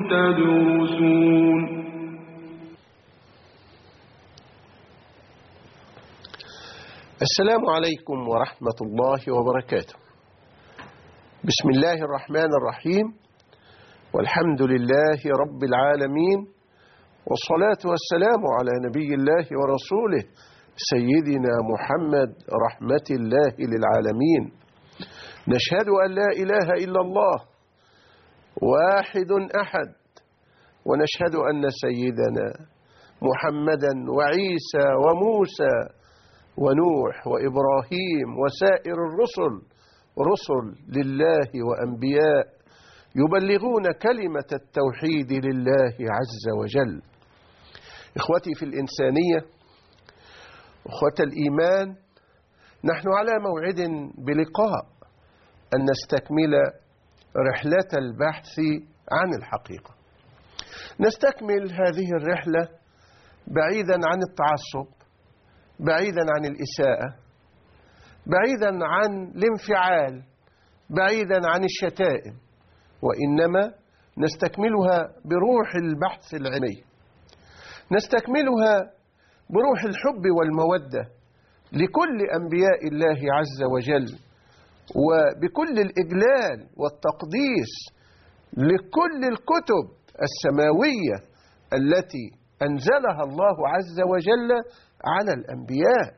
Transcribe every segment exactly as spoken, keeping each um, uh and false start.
تدرسون. السلام عليكم ورحمة الله وبركاته. بسم الله الرحمن الرحيم، والحمد لله رب العالمين، والصلاة والسلام على نبي الله ورسوله سيدنا محمد رحمة الله للعالمين. نشهد أن لا إله إلا الله واحد أحد، ونشهد أن سيدنا محمدا وعيسى وموسى ونوح وإبراهيم وسائر الرسل رسل لله وأنبياء يبلغون كلمة التوحيد لله عز وجل. إخوتي في الإنسانية، أخوة الإيمان، نحن على موعد بلقاء أن نستكمل رحلة البحث عن الحقيقة. نستكمل هذه الرحلة بعيدا عن التعصب، بعيدا عن الإساءة، بعيدا عن الانفعال، بعيدا عن الشتائم، وإنما نستكملها بروح البحث العلمي، نستكملها بروح الحب والمودة لكل أنبياء الله عز وجل، وبكل الإجلال والتقديس لكل الكتب السماوية التي أنزلها الله عز وجل على الأنبياء،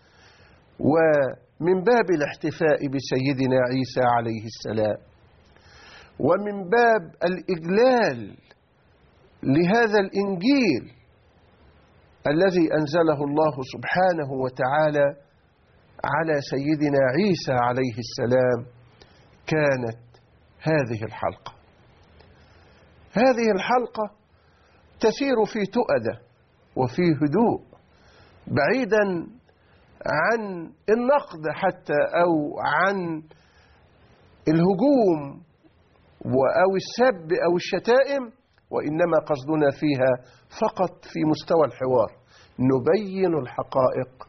ومن باب الاحتفاء بسيدنا عيسى عليه السلام، ومن باب الإجلال لهذا الإنجيل الذي أنزله الله سبحانه وتعالى على سيدنا عيسى عليه السلام، كانت هذه الحلقة. هذه الحلقة تسير في تؤدة وفي هدوء، بعيدا عن النقد حتى أو عن الهجوم أو السب أو الشتائم، وإنما قصدنا فيها فقط في مستوى الحوار، نبين الحقائق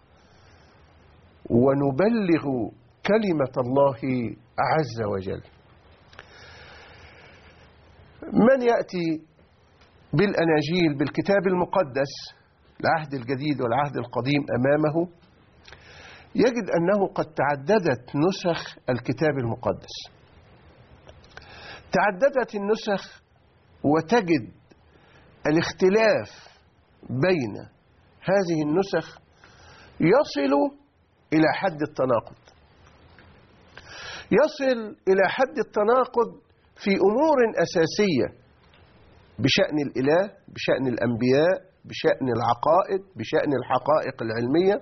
ونبلغ كلمة الله عز وجل. من يأتي بالأناجيل بالكتاب المقدس، العهد الجديد والعهد القديم، أمامه يجد أنه قد تعددت نسخ الكتاب المقدس. تعددت النسخ، وتجد الاختلاف بين هذه النسخ يصل إلى حد التناقض، يصل إلى حد التناقض في أمور أساسية بشأن الإله، بشأن الأنبياء، بشأن العقائد، بشأن الحقائق العلمية،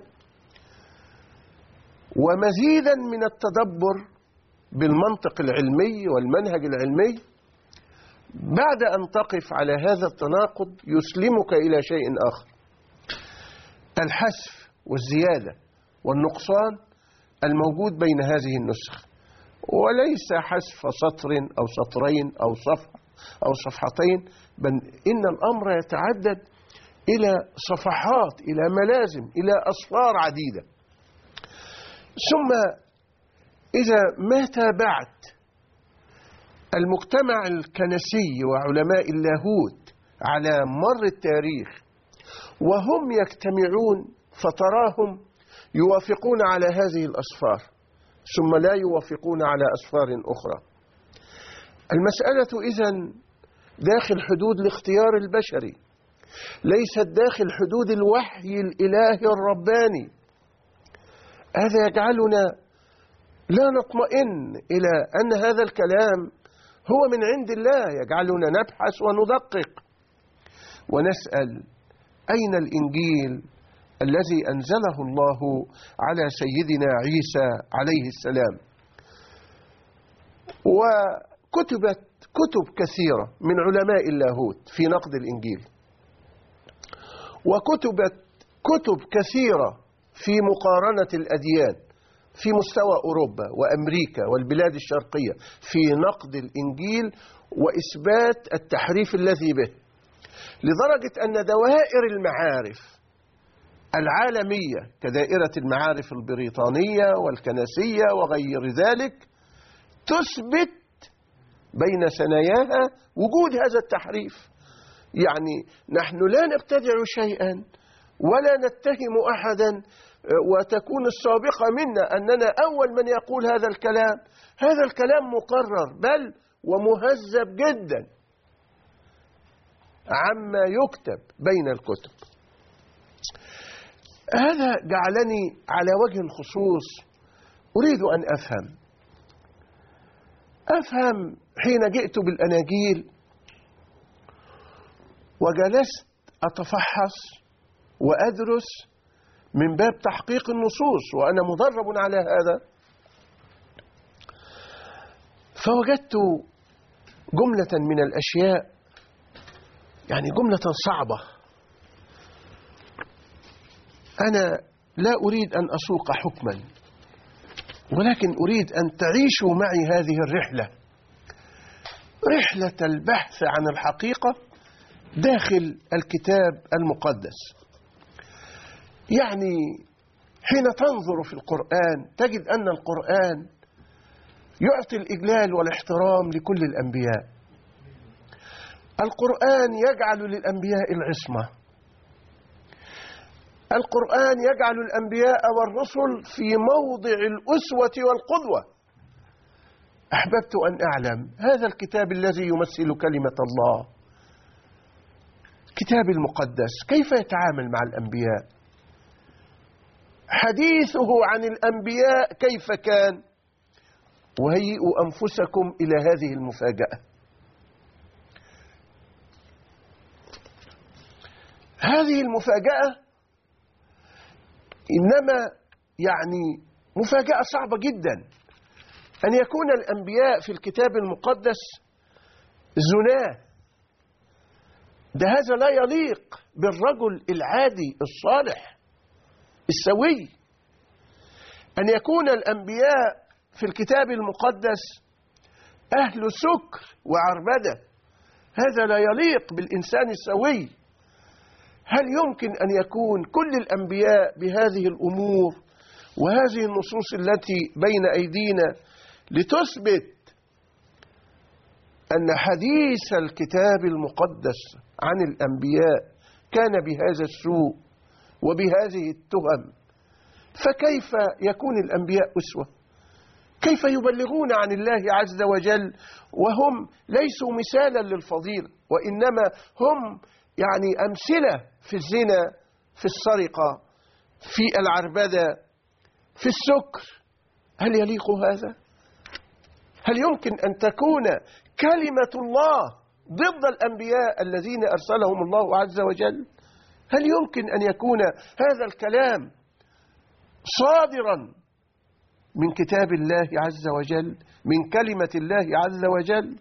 ومزيدا من التدبر بالمنطق العلمي والمنهج العلمي. بعد أن تقف على هذا التناقض يسلمك إلى شيء آخر، الحذف والزيادة والنقصان الموجود بين هذه النسخ، وليس حذف سطر أو سطرين أو صفحة أو صفحتين، بل إن الأمر يتعدد إلى صفحات، إلى ملازم، إلى أصفار عديدة. ثم إذا ما تابعت المجتمع الكنسي وعلماء اللاهوت على مر التاريخ وهم يجتمعون، فتراهم يوافقون على هذه الأصفار ثم لا يوافقون على أصفار أخرى. المسألة إذن داخل حدود الاختيار البشري، ليست داخل حدود الوحي الإلهي الرباني. هذا يجعلنا لا نطمئن إلى أن هذا الكلام هو من عند الله، يجعلنا نبحث وندقق ونسأل أين الإنجيل الذي أنزله الله على سيدنا عيسى عليه السلام. وكتبت كتب كثيرة من علماء اللاهوت في نقد الإنجيل، وكتبت كتب كثيرة في مقارنة الأديان في مستوى أوروبا وأمريكا والبلاد الشرقية في نقد الإنجيل وإثبات التحريف الذي به، لدرجة أن دوائر المعارف العالمية كدائرة المعارف البريطانية والكنسية وغير ذلك تثبت بين ثناياها وجود هذا التحريف. يعني نحن لا نبتدع شيئا ولا نتهم أحدا وتكون السابقة منا أننا أول من يقول هذا الكلام. هذا الكلام مقرر بل ومهذب جدا عما يكتب بين الكتب. هذا جعلني على وجه الخصوص أريد أن أفهم أفهم حين جئت بالأناجيل وجلست أتفحص وأدرس من باب تحقيق النصوص وأنا مدرب على هذا، فوجدت جملة من الأشياء، يعني جملة صعبة. أنا لا أريد أن أسوق حكما، ولكن أريد أن تعيشوا معي هذه الرحلة، رحلة البحث عن الحقيقة داخل الكتاب المقدس. يعني حين تنظر في القرآن تجد أن القرآن يعطي الإجلال والاحترام لكل الأنبياء. القرآن يجعل للأنبياء العصمة. القرآن يجعل الأنبياء والرسل في موضع الأسوة والقدوة. أحببت أن أعلم هذا الكتاب الذي يمثل كلمة الله، كتاب المقدس، كيف يتعامل مع الأنبياء؟ حديثه عن الأنبياء كيف كان؟ وهيئوا أنفسكم إلى هذه المفاجأة. هذه المفاجأة إنما يعني مفاجأة صعبة جدا، أن يكون الأنبياء في الكتاب المقدس زناه. ده هذا لا يليق بالرجل العادي الصالح السوي. أن يكون الأنبياء في الكتاب المقدس أهل سكر وعربدة، هذا لا يليق بالإنسان السوي. هل يمكن أن يكون كل الأنبياء بهذه الأمور وهذه النصوص التي بين أيدينا لتثبت أن حديث الكتاب المقدس عن الأنبياء كان بهذا السوء وبهذه التهم؟ فكيف يكون الأنبياء أسوة؟ كيف يبلغون عن الله عز وجل وهم ليسوا مثالا للفضيلة، وإنما هم يعني أمثلة في الزنا، في السرقة، في العربدة، في السكر؟ هل يليق هذا؟ هل يمكن أن تكون كلمة الله ضد الأنبياء الذين أرسلهم الله عز وجل؟ هل يمكن أن يكون هذا الكلام صادرا من كتاب الله عز وجل، من كلمة الله عز وجل؟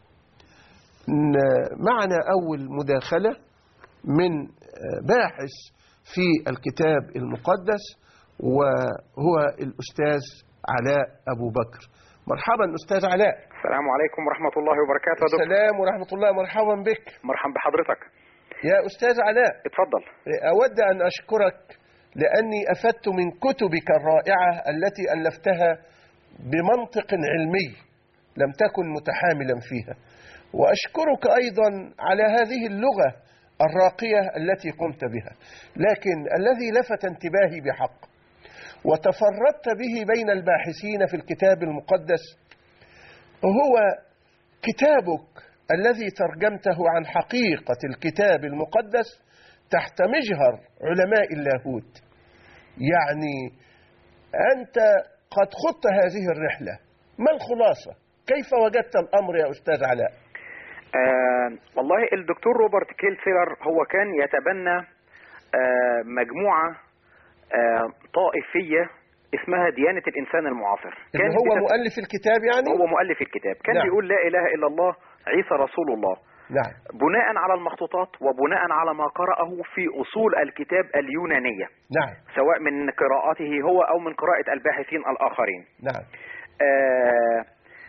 معنا أول مداخلة من باحث في الكتاب المقدس وهو الأستاذ علاء أبو بكر. مرحبا أستاذ علاء. السلام عليكم ورحمة الله وبركاته. السلام ورحمة الله، مرحبا بك. مرحبا بحضرتك يا أستاذ علاء. اتفضل. أود أن أشكرك لأني أفدت من كتبك الرائعة التي ألفتها بمنطق علمي لم تكن متحاملا فيها، وأشكرك أيضا على هذه اللغة الراقية التي قمت بها. لكن الذي لفت انتباهي بحق وتفردت به بين الباحثين في الكتاب المقدس هو كتابك الذي ترجمته عن حقيقة الكتاب المقدس تحت مجهر علماء اللاهوت. يعني أنت قد خضت هذه الرحلة، ما الخلاصة؟ كيف وجدت الأمر يا أستاذ علاء؟ آه والله الدكتور روبرت كيلسلر هو كان يتبنى آه مجموعة آه طائفية اسمها ديانة الإنسان المعاصر. كان هو بتت... مؤلف الكتاب يعني؟ هو مؤلف الكتاب كان نعم. بيقول لا إله إلا الله عيسى رسول الله. نعم. بناء على المخطوطات وبناء على ما قرأه في أصول الكتاب اليونانية. نعم. سواء من قراءته هو أو من قراءة الباحثين الآخرين. نعم. آه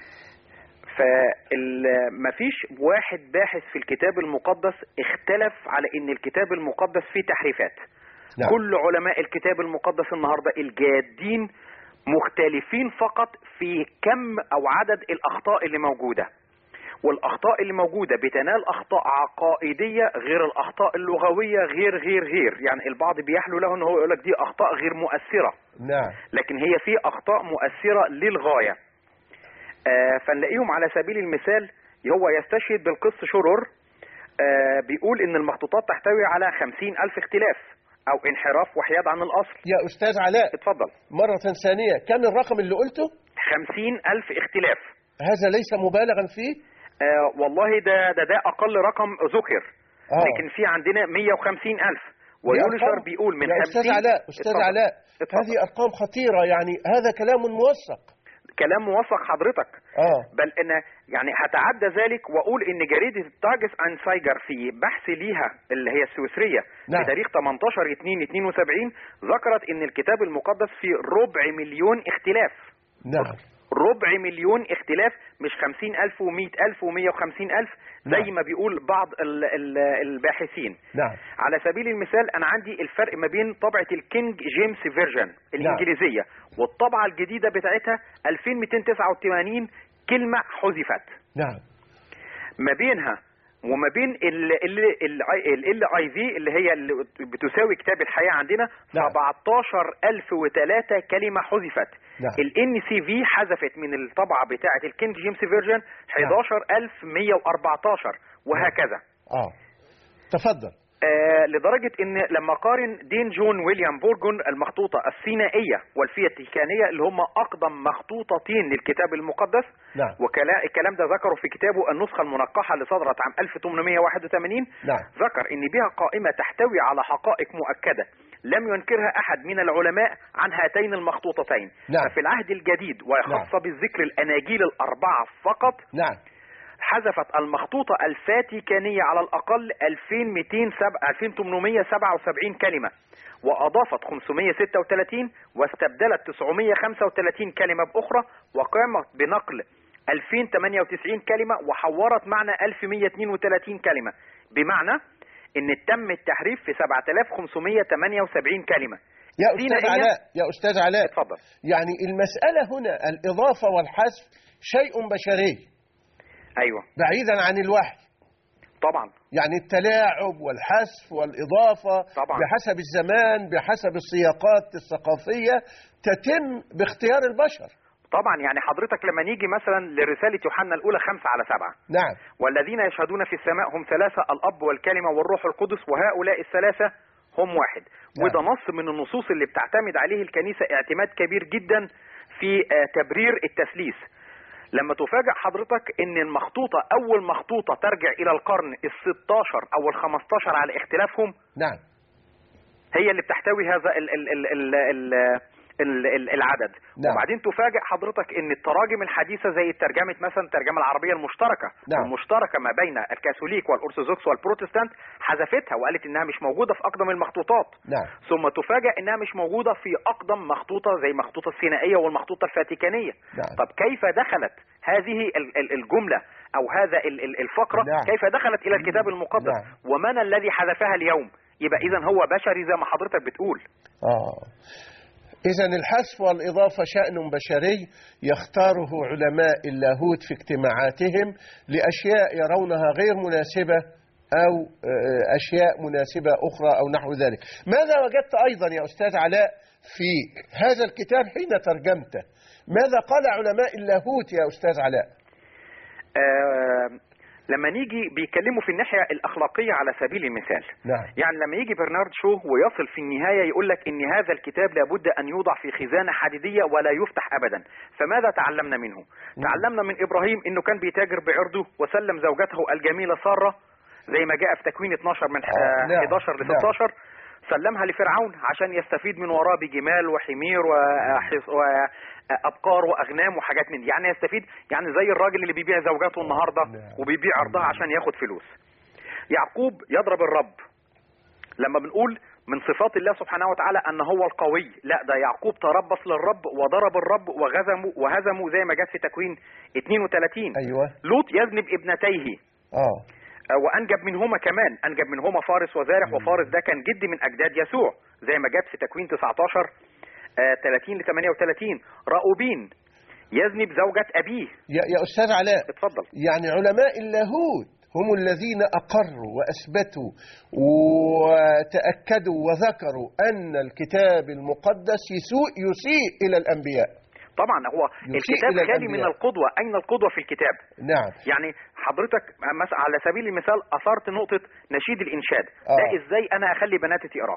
فمفيش واحد باحث في الكتاب المقدس اختلف على ان الكتاب المقدس فيه تحريفات. نعم. كل علماء الكتاب المقدس النهاردة الجادين مختلفين فقط في كم او عدد الاخطاء اللي موجودة. والاخطاء اللي موجوده بتنال اخطاء عقائديه غير الاخطاء اللغويه غير غير غير يعني البعض بيحلو له ان هو يقول لك دي اخطاء غير مؤثره. نعم. لكن هي في اخطاء مؤثره للغايه. آه فنلاقيهم على سبيل المثال هو يستشهد بالقس شرور، آه بيقول ان المخطوطات تحتوي على خمسين الف اختلاف او انحراف وحياد عن الاصل. يا استاذ علاء اتفضل. مرة ثانية، كم الرقم اللي قلته؟ خمسين الف اختلاف. هذا ليس مبالغا فيه؟ آه والله ده ده ده اقل رقم ذكر. آه. لكن في عندنا مية وخمسين الف، ويولشر بيقول من يا خمسين. استاذ علاء استاذ اتفضل. علاء اتفضل. هذه ارقام خطيرة، يعني هذا كلام موثق. كلام موثق حضرتك. اه بل ان يعني هتعدى ذلك واقول ان جريده تاجس انسايجر في بحث ليها اللي هي السويسريه نعم. بتاريخ تمنتاشر اتنين اتنين وسبعين ذكرت ان الكتاب المقدس فيه ربع مليون اختلاف. نعم. ربع مليون اختلاف، مش خمسين الف ومئة الف ومية وخمسين الف زي نعم. ما بيقول بعض ال ال الباحثين. نعم. على سبيل المثال انا عندي الفرق ما بين طبعة الكينج جيمس فيرجن الانجليزية نعم. والطبعة الجديدة بتاعتها ألفين ومئتين وتسعة وثمانين كلمة حذفت. نعم. ما بينها وما بين ال ال اي في اللي هي اللي بتساوي كتاب الحياة عندنا نعم. سبعتاشر الف وثلاثة كلمة حذفت. نعم. الان سي في حذفت من الطبعة بتاعة الكينج جيمس فيرجن حداشر الف ومئة وأربعتاشر وهكذا. اه تفضل. آه لدرجة ان لما قارن دين جون ويليام بورجون المخطوطة السينائية والفياتيكانية اللي هم اقدم مخطوطتين للكتاب المقدس. نعم. والكلام ده ذكره في كتابه النسخة المنقحة اللي صدرت عام ألف وثمانمئة وواحد وثمانين. نعم. ذكر ان بها قائمة تحتوي على حقائق مؤكدة لم ينكرها احد من العلماء عن هاتين المخطوطتين. نعم. ففي العهد الجديد وخاصة نعم. بالذكر الاناجيل الاربعة فقط. نعم. حذفت المخطوطة الفاتيكانية على الأقل ألفين وثمانمئة وسبعة وسبعين كلمة، وأضافت خمسمئة وستة وثلاثين واستبدلت تسعمئة وخمسة وثلاثين كلمة بأخرى، وقامت بنقل ألفين وثمانية وتسعين كلمة، وحورت معنى ألف ومئة واثنين وثلاثين كلمة، بمعنى ان تم التحريف في سبعة آلاف وخمسمئة وثمانية وسبعين كلمة. يا أستاذ علاء يا أستاذ علاء اتفضل. يعني المسألة هنا الإضافة والحذف شيء بشري. ايوه. بعيدا عن الوحي. طبعا. يعني التلاعب والحذف والإضافة طبعا. بحسب الزمان بحسب السياقات الثقافية تتم باختيار البشر. طبعا. يعني حضرتك لما نيجي مثلا لرسالة يوحنا الأولى خمسة على سبعة. نعم. والذين يشهدون في السماء هم ثلاثة، الأب والكلمة والروح القدس، وهؤلاء الثلاثة هم واحد. نعم. وده نص من النصوص اللي بتعتمد عليه الكنيسة اعتماد كبير جدا في تبرير التثليث. لما تفاجأ حضرتك ان المخطوطة اول مخطوطة ترجع الى القرن الستاشر او الخمستاشر على اختلافهم. نعم. هي اللي بتحتوي هذا ال ال ال ال ال ال ال العدد. نعم. وبعدين تفاجأ حضرتك ان التراجم الحديثة زي الترجمة مثلا الترجمة العربية المشتركة. نعم. المشتركة ما بين الكاثوليك والارثوذكس والبروتستانت حذفتها وقالت انها مش موجودة في اقدم المخطوطات. نعم. ثم تفاجأ انها مش موجودة في اقدم مخطوطة زي المخطوطة السينائية والمخطوطة الفاتيكانية. نعم. طب كيف دخلت هذه الجملة او هذا الفقرة؟ نعم. كيف دخلت الى الكتاب المقدس؟ نعم. ومن الذي حذفها اليوم؟ يبقى اذا هو بشري زي ما حضرتك بتقول. اه إذا الحذف والإضافة شأن بشري يختاره علماء اللاهوت في اجتماعاتهم لأشياء يرونها غير مناسبة أو أشياء مناسبة أخرى أو نحو ذلك. ماذا وجدت أيضا يا أستاذ علاء في هذا الكتاب حين ترجمته؟ ماذا قال علماء اللاهوت يا أستاذ علاء؟ آه لما نيجي بيتكلموا في الناحية الأخلاقية على سبيل المثال. نعم. يعني لما يجي برنارد شو ويصل في النهاية يقول لك إن هذا الكتاب لابد أن يوضع في خزانة حديدية ولا يفتح أبدا. فماذا تعلمنا منه؟ نعم. تعلمنا من إبراهيم إنه كان بيتاجر بعرضه وسلم زوجته الجميلة سارة زي ما جاء في تكوين اتناشر من آه نعم. حداشر ل ستاشر. نعم. سلمها لفرعون عشان يستفيد من وراه بجمال وحمير وأبقار وأغنام وحاجات من دي. يعني يستفيد يعني زي الراجل اللي بيبيع زوجاته النهاردة وبيبيع عرضها عشان ياخد فلوس. يعقوب يضرب الرب. لما بنقول من صفات الله سبحانه وتعالى أن هو القوي، لا ده يعقوب تربص للرب وضرب الرب وغزمه وهزمه زي ما جت في تكوين اتنين وثلاثين. أيوة. لوط يذنب ابنتيه. اه وأنجب منهما كمان، أنجب منهما فارس وزارح، وفارس ده كان جد من أجداد يسوع زي ما جت في تكوين تسعتاشر ثلاثين ل ثمانية وثلاثين. راؤوبين يزني بزوجة أبيه. يا, يا أستاذ علاء، اتفضل. يعني علماء اللاهوت هم الذين أقروا وأثبتوا وتأكدوا وذكروا أن الكتاب المقدس يسوء يسيء إلى الأنبياء. طبعا هو الكتاب خالي من القدوة. أين القدوة في الكتاب؟ نعم. يعني حضرتك على سبيل المثال أثرت نقطة نشيد الإنشاد. آه. ده إزاي أنا أخلي بناتي تقراه؟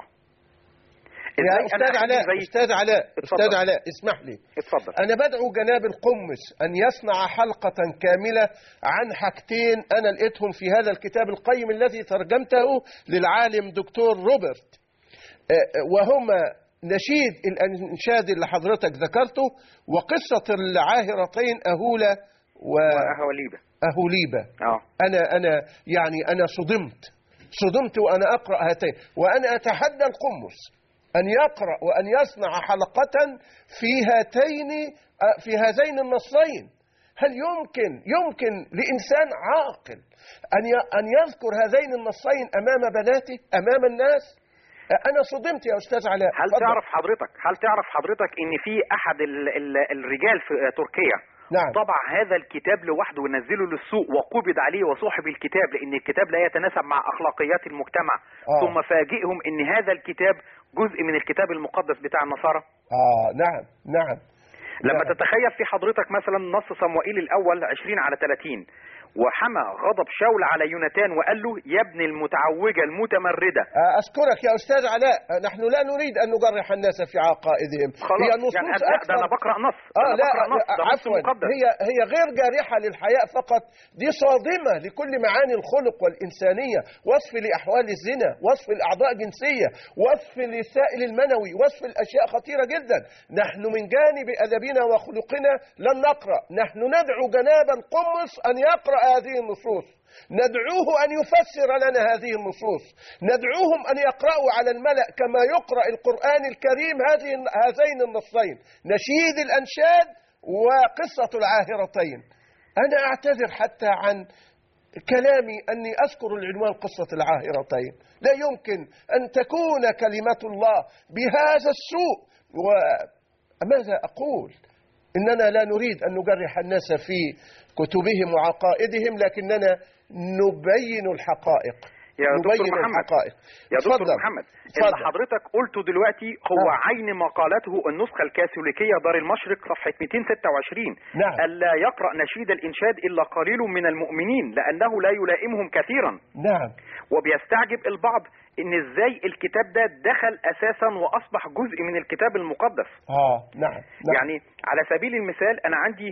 يا أستاذ علاء زي... أستاذ علاء اتفضل. أستاذ علاء اسمح لي. اتفضل. أنا بدعو جناب القمص أن يصنع حلقة كاملة عن حاجتين أنا لقيتهم في هذا الكتاب القيم الذي ترجمته للعالم دكتور روبرت، وهما نشيد الأنشاد اللي حضرتك ذكرته وقصة العاهرتين أهولة و... وأهوليبة. أهوليبة. آه. أنا أنا يعني أنا صدمت صدمت وأنا أقرأ هاتين، وأنا أتحدى القمص أن يقرأ وأن يصنع حلقة في هاتين في هذين النصين. هل يمكن يمكن لإنسان عاقل أن أن يذكر هذين النصين أمام بناته أمام الناس؟ أنا صدمت يا أستاذ علاء. هل فضل. تعرف حضرتك هل تعرف حضرتك إن في أحد ال ال الرجال في تركيا نعم. طبع هذا الكتاب لوحده ونزله للسوق وقبض عليه وصاحب الكتاب لأن الكتاب لا يتناسب مع أخلاقيات المجتمع. آه. ثم فاجئهم إن هذا الكتاب جزء من الكتاب المقدس بتاع النصارى. آه نعم نعم. لما نعم. تتخيل في حضرتك مثلا نص صموئيل الأول عشرين على ثلاثين، وحمى غضب شاول على يوناتان وقال له يا ابن المتعوجة المتمردة. أشكرك يا أستاذ علاء، نحن لا نريد أن نجرح الناس في عقائدهم. هي نصوص يعني أكثر. ده أنا بقرأ نص. آه لا, بقرأ نص. لا عفوا، هي هي غير جارحة للحياء فقط، دي صادمة لكل معاني الخلق والإنسانية، وصف لأحوال الزنا، وصف الأعضاء الجنسية، وصف للسائل المنوي، وصف الأشياء خطيرة جدا. نحن من جانب أدبنا وخلقنا لن نقرأ، نحن ندعو جناب القمص أن يقرأ هذه النصوص، ندعوه أن يفسر لنا هذه النصوص، ندعوهم أن يقرأوا على الملأ كما يقرأ القرآن الكريم هذه هذين النصين، نشيد الأنشاد وقصة العاهرتين. أنا أعتذر حتى عن كلامي أني أذكر العنوان قصة العاهرتين، لا يمكن أن تكون كلمة الله بهذا السوء. وماذا أقول؟ إننا لا نريد أن نجرح الناس في كتبهم وعقائدهم، لكننا نبين الحقائق. يا دكتور محمد الحقائق. يا دكتور فضل. محمد اللي حضرتك قلته دلوقتي هو آه. عين ما قالته النسخة الكاثوليكية دار المشرق صفحة مئتين وستة وعشرين. نعم. ألا يقرأ نشيد الإنشاد إلا قليل من المؤمنين لأنه لا يلائمهم كثيرا. نعم. وبيستعجب البعض إن إزاي الكتاب ده دخل أساسا وأصبح جزء من الكتاب المقدس. آه نعم. نعم. يعني على سبيل المثال أنا عندي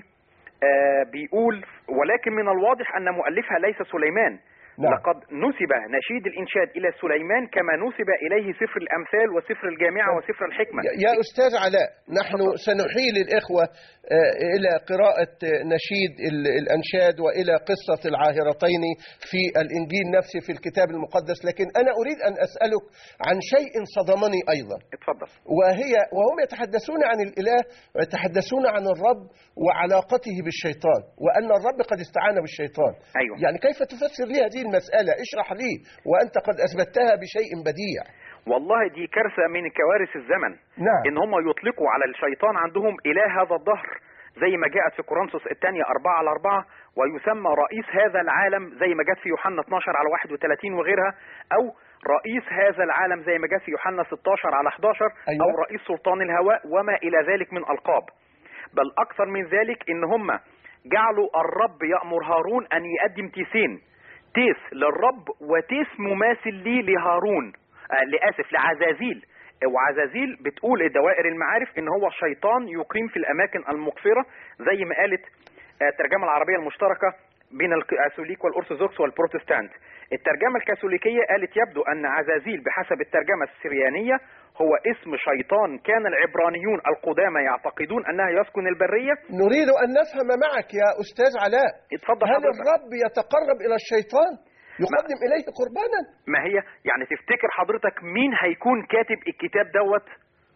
آه بيقول ولكن من الواضح أن مؤلفها ليس سليمان. نعم. لقد نسب نشيد الإنشاد إلى سليمان كما نسب إليه سفر الأمثال وسفر الجامعة نعم. وسفر الحكمة. يا أستاذ علاء، نحن سنحيل الإخوة إلى قراءة نشيد الأنشاد وإلى قصة العاهرتين في الإنجيل نفسه في الكتاب المقدس، لكن أنا أريد أن أسألك عن شيء صدمني أيضا. اتفضل. وهي وهم يتحدثون عن الإله ويتحدثون عن الرب وعلاقته بالشيطان، وأن الرب قد استعان بالشيطان. أيوة. يعني كيف تفسر لي هذه المسألة؟ اشرح لي وأنت قد أثبتها بشيء بديع. والله دي كارثة من كوارث الزمن. نعم. إن هم يطلقوا على الشيطان عندهم إله هذا الدهر زي ما جاءت في كورنثوس الثانية أربعة على أربعة، ويسمى رئيس هذا العالم زي ما جاءت في يوحنا اثناشر على واحد وثلاثين وغيرها، أو رئيس هذا العالم زي ما جاءت في يوحنا ستاشر على احداشر. أيوة. أو رئيس سلطان الهواء وما إلى ذلك من ألقاب. بل أكثر من ذلك إن هم جعلوا الرب يأمر هارون أن يقدم تيسين، تيس للرب وتيس مماثل ليه لهارون، آه لآسف لعزازيل. وعزازيل بتقول الدوائر المعارف ان هو الشيطان يقيم في الاماكن المقفرة زي ما قالت آه الترجمة العربية المشتركة بين الكاثوليك والارثوذكس والبروتستانت. الترجمة الكاثوليكية قالت يبدو ان عزازيل بحسب الترجمة السريانية هو اسم شيطان كان العبرانيون القدامى يعتقدون انها يسكن البرية. نريد ان نفهم معك يا استاذ علاء. اتفضل. هل الرب يتقرب الى الشيطان يقدم ما إليه قربانا؟ ما هي يعني تفتكر حضرتك مين هيكون كاتب الكتاب دوت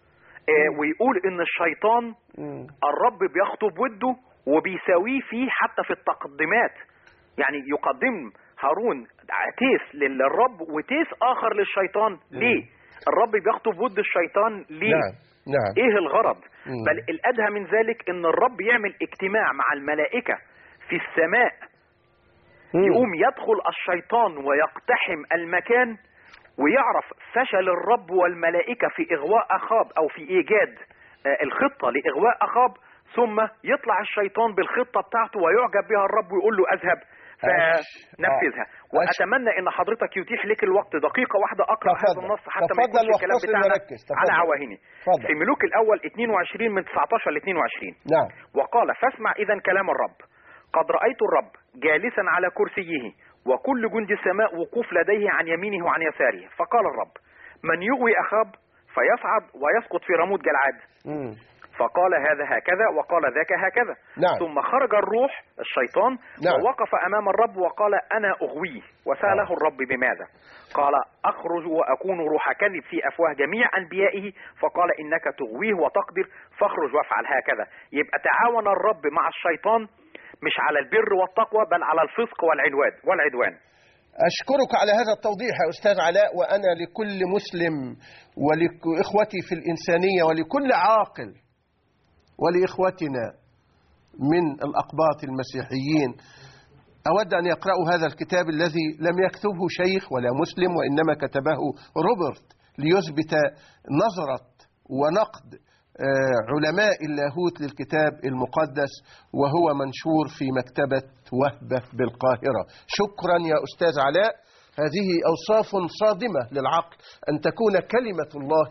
آه ويقول ان الشيطان مم. الرب بيخطب وده وبيساويه فيه حتى في التقدمات، يعني يقدم هارون تيس للرب وتيس اخر للشيطان. مم. ليه الرب بيخطب ود الشيطان؟ ليه؟ نعم نعم. ايه الغرض؟ مم. بل الادهى من ذلك ان الرب يعمل اجتماع مع الملائكة في السماء، مم. يقوم يدخل الشيطان ويقتحم المكان ويعرف فشل الرب والملائكة في إغواء أخاب أو في إيجاد آه، الخطة لإغواء أخاب، ثم يطلع الشيطان بالخطة بتاعته ويعجب بها الرب ويقول له أذهب فنفذها. أش... وأتمنى أن حضرتك يتيح لك الوقت دقيقة واحدة أقرأ تفضل. هذا النص حتى ما تفضل يكونش الكلام واختصر بتاعنا وركز. على عواهني. تفضل. في ملوك الأول اثنين وعشرين من تسعة عشر ل اثنين وعشرين. نعم. وقال: فاسمع إذا كلام الرب، قد رأيت الرب جالسا على كرسيه وكل جند السماء وقوف لديه عن يمينه وعن يساره. فقال الرب: من يغوي أخاب فيصعد ويسقط في رموت جلعاد. مم. فقال هذا هكذا وقال ذاك هكذا. نعم. ثم خرج الروح الشيطان. نعم. ووقف أمام الرب وقال: أنا أغويه. وسأله آه. الرب بماذا؟ قال: أخرج وأكون روح كذب في أفواه جميع أنبيائه. فقال: إنك تغويه وتقدر، فاخرج وافعل هكذا. يبقى تعاون الرب مع الشيطان مش على البر والتقوى بل على الفسق والعدوان والعدوان. أشكرك على هذا التوضيح يا أستاذ علاء، وأنا لكل مسلم ولإخوتي في الإنسانية ولكل عاقل ولإخوتنا من الأقباط المسيحيين أود أن يقرأوا هذا الكتاب الذي لم يكتبه شيخ ولا مسلم، وإنما كتبه روبرت ليثبت نظرة ونقد علماء اللاهوت للكتاب المقدس، وهو منشور في مكتبة وهبة بالقاهرة. شكرا يا أستاذ علاء، هذه أوصاف صادمة للعقل، أن تكون كلمة الله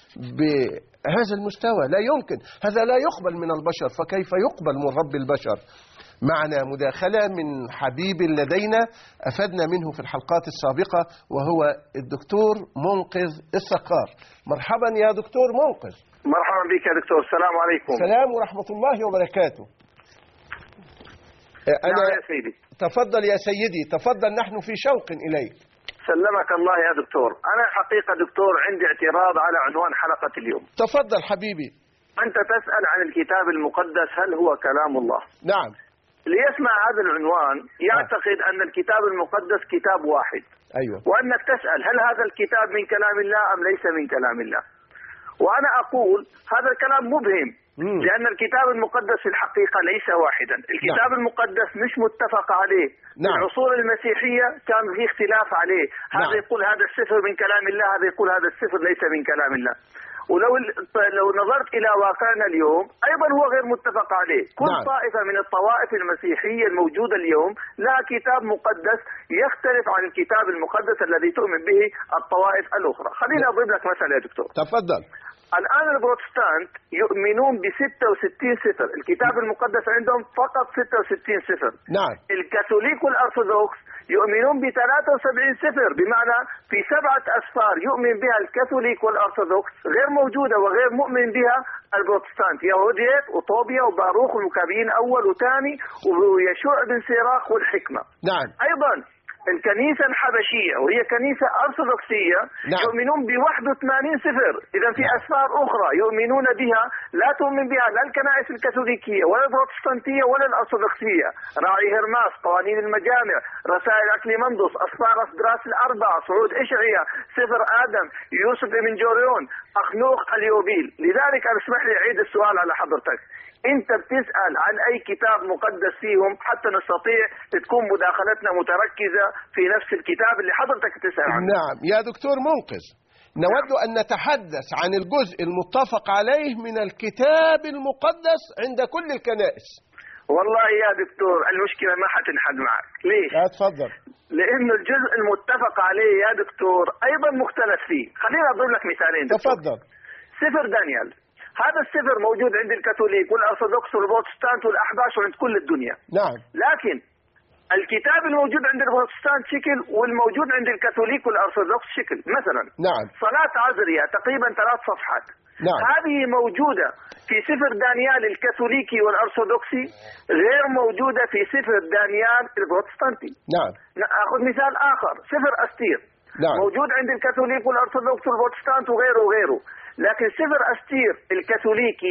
بهذا المستوى. لا يمكن، هذا لا يقبل من البشر، فكيف يقبل من رب البشر؟ معنا مداخلة من حبيب لدينا أفدنا منه في الحلقات السابقة، وهو الدكتور منقذ السقار. مرحبا يا دكتور منقذ. مرحبا بك يا دكتور. السلام عليكم. السلام ورحمة الله وبركاته. أنا نعم يا سيدي. تفضل يا سيدي، تفضل، نحن في شوق إليك. سلمك الله يا دكتور. أنا حقيقة دكتور عندي اعتراض على عنوان حلقة اليوم. تفضل حبيبي. أنت تسأل عن الكتاب المقدس هل هو كلام الله؟ نعم. ليسمع هذا العنوان يعتقد أن الكتاب المقدس كتاب واحد. أيوة. وأنك تسأل هل هذا الكتاب من كلام الله أم ليس من كلام الله. وأنا أقول هذا الكلام مبهم، مم. لأن الكتاب المقدس في الحقيقة ليس واحدا. الكتاب نعم. المقدس مش متفق عليه. نعم. في العصور المسيحية كان في اختلاف عليه، هذا نعم. يقول هذا السفر من كلام الله، هذا يقول هذا السفر ليس من كلام الله. ولو لو نظرت إلى واقعنا اليوم أيضا هو غير متفق عليه. كل نعم. طائفة من الطوائف المسيحية الموجودة اليوم لها كتاب مقدس يختلف عن الكتاب المقدس الذي تؤمن به الطوائف الأخرى. خليني أضرب لك مثلا يا دكتور. تفضل. الآن البروتستانت يؤمنون ب ستة وستين سفر، الكتاب المقدس عندهم فقط ستة وستين سفر. نعم. الكاثوليك والأرثوذكس يؤمنون ب ثلاثة وسبعين سفر، بمعنى في سبعة أسفار يؤمن بها الكاثوليك والأرثوذكس غير موجودة وغير مؤمن بها البروتستانت، يهوديت وطوبيا وباروخ والمكابيين أول وثاني ويشوع بن سيراخ والحكمة. نعم. أيضا الكنيسة الحبشية وهي كنيسة أرثوذكسية نعم. يؤمنون ب واحد وثمانين سفر. إذا في أسفار أخرى يؤمنون بها لا تؤمن بها لا الكنائس الكاثوليكية ولا البروتستانتية ولا الأرثوذكسية. راعي هرماس، قوانين المجامع، رسائل أكليمندس، أسفار أسدراس الأربعة، صعود إشعيا، سفر آدم، يوسف بن جوريون، أخنوخ اليوبيل. لذلك أنا اسمح لي أعيد السؤال على حضرتك، أنت بتسأل عن أي كتاب مقدس فيهم حتى نستطيع تكون مداخلتنا متركزة في نفس الكتاب اللي حضرتك تسأل عنه. نعم يا دكتور منقذ، نود أن نتحدث عن الجزء المتفق عليه من الكتاب المقدس عند كل الكنائس. والله يا دكتور المشكلة ما حتنحل معك. ليش؟ لا تفضل. لأنه الجزء المتفق عليه يا دكتور أيضا مختلف فيه. خليني أضرب لك مثالين دكتور. تفضل. سفر دانيال، هذا السفر موجود عند الكاثوليك والأرثوذكس والبروتستانت والأحباش وعند كل الدنيا. نعم. لكن الكتاب الموجود عند البروتستانت شكل والموجود عند الكاثوليك والأرثوذكس شكل. مثلا نعم. صلاة عزريا تقريبا ثلاث صفحات. نعم. هذه موجودة في سفر دانيال الكاثوليكي والأرثوذكسي غير موجودة في سفر دانيال البروتستانتي. نعم. نأخذ مثال آخر، سفر أستير. نعم. موجود عند الكاثوليك والأرثوذكس والبروتستانت وغيره وغيره. لكن سفر أستير الكاثوليكي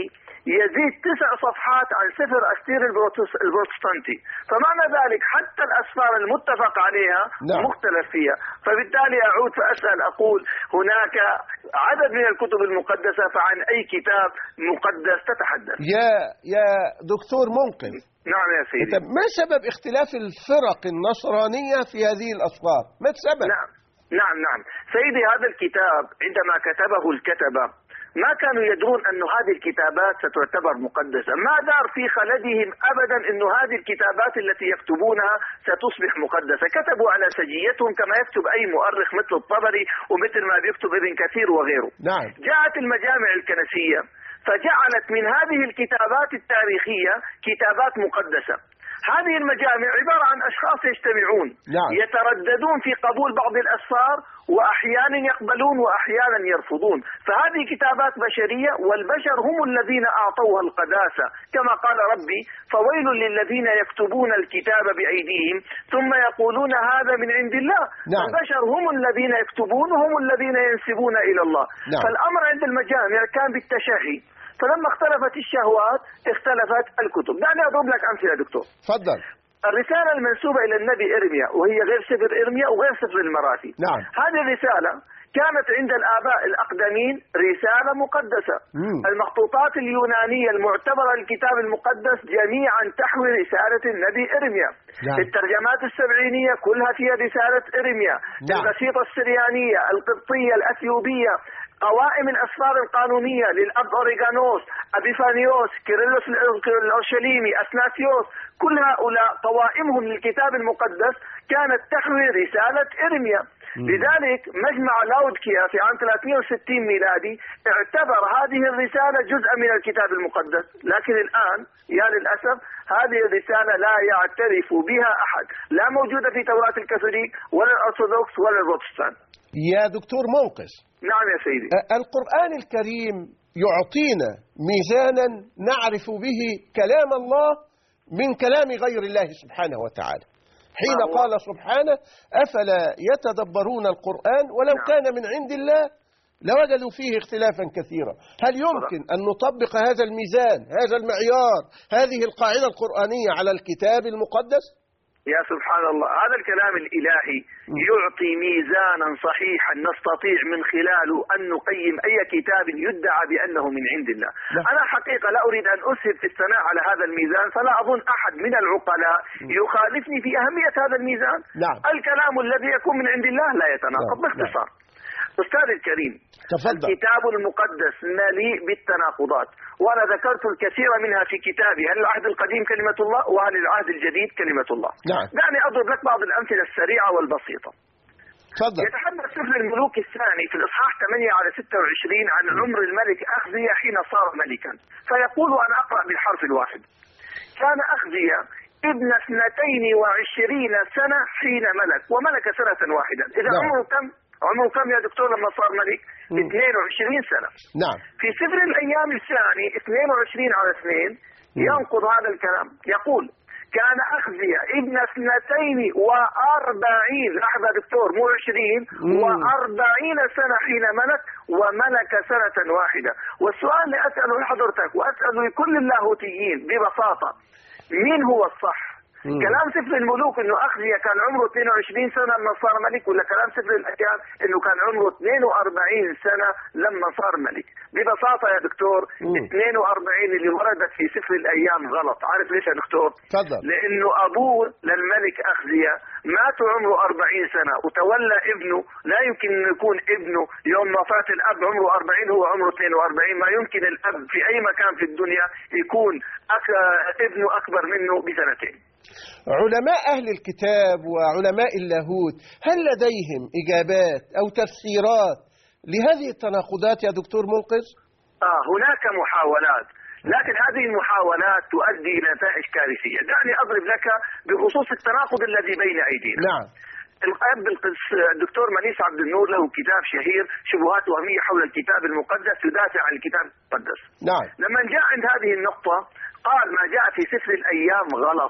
يزيد تسع صفحات عن سفر أستير البروتستانتي. فمعنى ذلك حتى الأسفار المتفق عليها نعم. مختلف فيها. فبالتالي أعود فأسأل أقول هناك عدد من الكتب المقدسة، فعن أي كتاب مقدس تتحدث؟ يا يا دكتور منقذ، نعم يا سيدي. طب ما سبب اختلاف الفرق النصرانية في هذه الأسفار؟ ما السبب؟ نعم نعم نعم سيدي، هذا الكتاب عندما كتبه الكتبة ما كانوا يدرون أن هذه الكتابات ستعتبر مقدسة. ما دار في خلدهم أبدا أن هذه الكتابات التي يكتبونها ستصبح مقدسة. كتبوا على سجيتهم كما يكتب أي مؤرخ مثل الطبري ومثل ما بيكتب ابن كثير وغيره. نعم. جاءت المجامع الكنسية فجعلت من هذه الكتابات التاريخية كتابات مقدسة. هذه المجامع عبارة عن أشخاص يجتمعون، نعم. يترددون في قبول بعض الأسفار وأحيانا يقبلون وأحيانا يرفضون. فهذه كتابات بشرية والبشر هم الذين أعطوها القداسة، كما قال ربي: فويل للذين يكتبون الكتاب بأيديهم ثم يقولون هذا من عند الله. نعم. البشر هم الذين يكتبون وهم الذين ينسبون إلى الله. نعم. فالأمر عند المجامع كان بالتشهي، فلما اختلفت الشهوات اختلفت الكتب. دعني أضرب لك أمثلة دكتور. تفضل. الرسالة المنسوبة إلى النبي إرميا وهي غير سفر إرميا وغير سفر المراثي. نعم. هذه الرسالة كانت عند الآباء الأقدمين رسالة مقدسة. مم. المخطوطات اليونانية المعتبرة للكتاب المقدس جميعا تحوي رسالة النبي إرميا. نعم. الترجمات السبعينية كلها فيها رسالة إرميا. نعم. البسيطة السريانية، القبطية، الأثيوبية، قوائم الأسفار القانونية للأب أوريغانوس، أبيفانيوس، كيرلس الأورشليمي، أثناسيوس، كل هؤلاء قوائمهم للكتاب المقدس كانت تحوي رسالة إرميا. لذلك مجمع لاودكيا في عام ثلاثمئة وستين ميلادي اعتبر هذه الرسالة جزءا من الكتاب المقدس، لكن الآن يا للأسف هذه الرسالة لا يعترف بها أحد، لا موجودة في توراة الكاثوليك ولا الأرثوذكس ولا البروتستان. يا دكتور منقذ، نعم يا سيدي. القرآن الكريم يعطينا ميزانا نعرف به كلام الله من كلام غير الله سبحانه وتعالى، حين قال سبحانه: أفلا يتدبرون القرآن ولو كان من عند الله لوجدوا فيه اختلافا كثيرا. هل يمكن أن نطبق هذا الميزان، هذا المعيار، هذه القاعدة القرآنية على الكتاب المقدس؟ يا سبحان الله، هذا الكلام الإلهي يعطي ميزانا صحيحا نستطيع من خلاله أن نقيم أي كتاب يدعى بأنه من عند الله. لا. أنا حقيقة لا أريد أن أسهب في الثناء على هذا الميزان، فلا أظن أحد من العقلاء يخالفني في أهمية هذا الميزان. نعم. الكلام الذي يكون من عند الله لا يتناقض. باختصار أستاذ الكريم، تفضل. الكتاب المقدس مليء بالتناقضات، وأنا ذكرت الكثير منها في كتابي هل العهد القديم كلمة الله وهل العهد الجديد كلمة الله. نعم. دعني أضرب لك بعض الأمثلة السريعة والبسيطة. تفضل. يتحدث سفر الملوك الثاني في الإصحاح ثمانية على ستة وعشرين عن عمر الملك أخزية حين صار ملكا، فيقول، وأنا أقرأ بالحرف الواحد: كان أخزية ابن اثنتين وعشرين سنة حين ملك، وملك سنة واحدة. إذا نعم. عمره كم؟ عمره كم يا دكتور لما صار ملك؟ اثنين وعشرين سنة. نعم. في سفر الأيام الثاني اثنين وعشرين على اثنين ينقض هذا الكلام، يقول: كان أخزية ابن اثنتين وأربعين، لحظة دكتور، مو عشرين، وأربعين سنة حين ملك، وملك سنة واحدة. والسؤال اللي أسأله لحضرتك وأسأله لكل اللاهوتيين ببساطة: مين هو الصح؟ مم. كلام سفر الملوك انه أخزية كان عمره اثنين وعشرين سنة لما صار ملك، ولا كلام سفر الأيام انه كان عمره اثنين وأربعين سنة لما صار ملك؟ ببساطة يا دكتور، مم. اثنين وأربعين اللي وردت في سفر الأيام غلط. عارف ليش يا دكتور؟ تفضل. لأنه أبوه للملك أخزية مات عمره أربعين سنة وتولى ابنه، لا يمكن أن يكون ابنه يوم وفاة الأب عمره أربعين هو عمره اثنين وأربعين. ما يمكن الأب في أي مكان في الدنيا يكون أك... ابنه أكبر منه بسنتين. علماء أهل الكتاب وعلماء اللاهوت هل لديهم إجابات أو تفسيرات لهذه التناقضات يا دكتور منقذ؟ آه هناك محاولات، لكن هذه المحاولات تؤدي إلى نتائج كارثية. دعني أضرب لك بخصوص التناقض الذي بين أيدينا. نعم. الآن الدكتور منيس عبد النور له كتاب شهير شبهات وهمية حول الكتاب المقدس، يدافع عن الكتاب المقدس. نعم. لما جاء عند هذه النقطة قال: ما جاء في سفر الأيام غلط،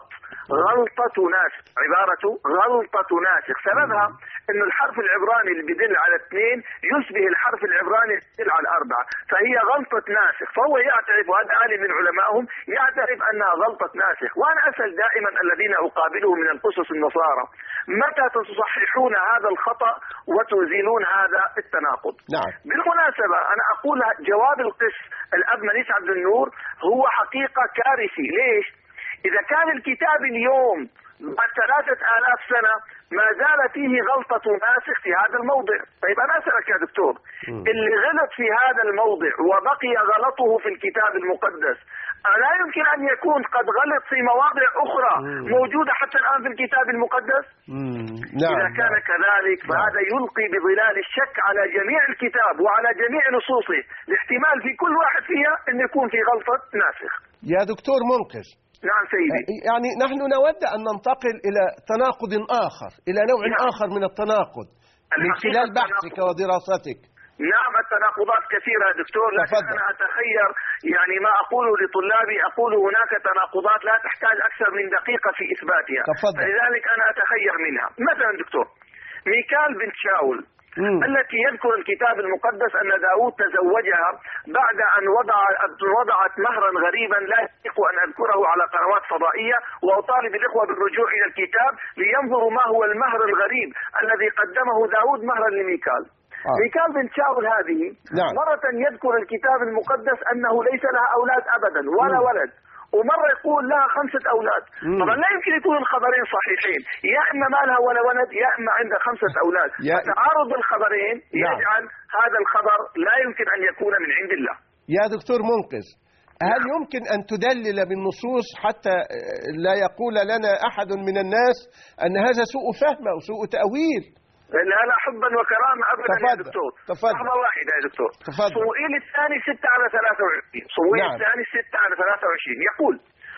غلطة ناسخ، عبارة غلطة ناسخ، سببها أن الحرف العبراني اللي بدل على اثنين يشبه الحرف العبراني اللي بدل على أربعة، فهي غلطة ناسخ، فهو يعترف، وهذا عالم من علمائهم يعترف أنها غلطة ناسخ. وأنا أسأل دائما الذين أقابلهم من القصص النصارى متى تصححون هذا الخطأ وتزيلون هذا التناقض؟ نعم. بالمناسبة أنا أقول جواب القس الأب منيس عبد النور هو حقيقة كارثي. ليش؟ إذا كان الكتاب اليوم بعد ثلاثة آلاف سنة ما زال فيه غلطة ناسخ في هذا الموضع، طيب أنا أسألك يا دكتور، م. اللي غلط في هذا الموضع وبقي غلطه في الكتاب المقدس لا يمكن أن يكون قد غلط في مواضع أخرى م. موجودة حتى الآن في الكتاب المقدس؟ نعم. إذا كان كذلك فهذا يلقي بظلال الشك على جميع الكتاب وعلى جميع نصوصه، الاحتمال في كل واحد فيها أن يكون في غلطة ناسخ. يا دكتور منقذ، نعم سيدي، يعني نحن نود أن ننتقل إلى تناقض آخر، إلى نوع نعم. آخر من التناقض من خلال بحثك ودراستك. نعم التناقضات كثيرة يا دكتور، لكن تفضل. أنا أتخير يعني ما أقوله لطلابي، أقول هناك تناقضات لا تحتاج أكثر من دقيقة في إثباتها، تفضل. فلذلك أنا أتخير منها. مثلا دكتور ميكال بنت شاول مم. التي يذكر الكتاب المقدس أن داود تزوجها بعد أن وضع وضعت مهرا غريبا لا يستطيع أن أذكره على قنوات فضائية، وأطالب الإخوة بالرجوع إلى الكتاب لينظروا ما هو المهر الغريب الذي قدمه داود مهرا لميكال. آه. ميكال بنت شاول هذه نعم. مرة يذكر الكتاب المقدس أنه ليس لها أولاد أبدا ولا مم. ولد، ومرة يقول لها خمسة أولاد. مم. طبعا لا يمكن يكون الخبرين صحيحين، يا إما ما لها ولا ولد يا إما عندها خمسة أولاد، فتعارض الخبرين يجعل هذا الخبر لا يمكن أن يكون من عند الله. يا دكتور منقذ، هل يمكن أن تدلل بالنصوص حتى لا يقول لنا أحد من الناس أن هذا سوء فهم أو سوء تأويل؟ لا لا حبا وكرامة أبدا يا دكتور. لحظة واحدة يا دكتور. صموئيل الثاني ستة على ثلاثة وعشرين، صموئيل نعم. الثاني ستة على ثلاثة وعشرين يقول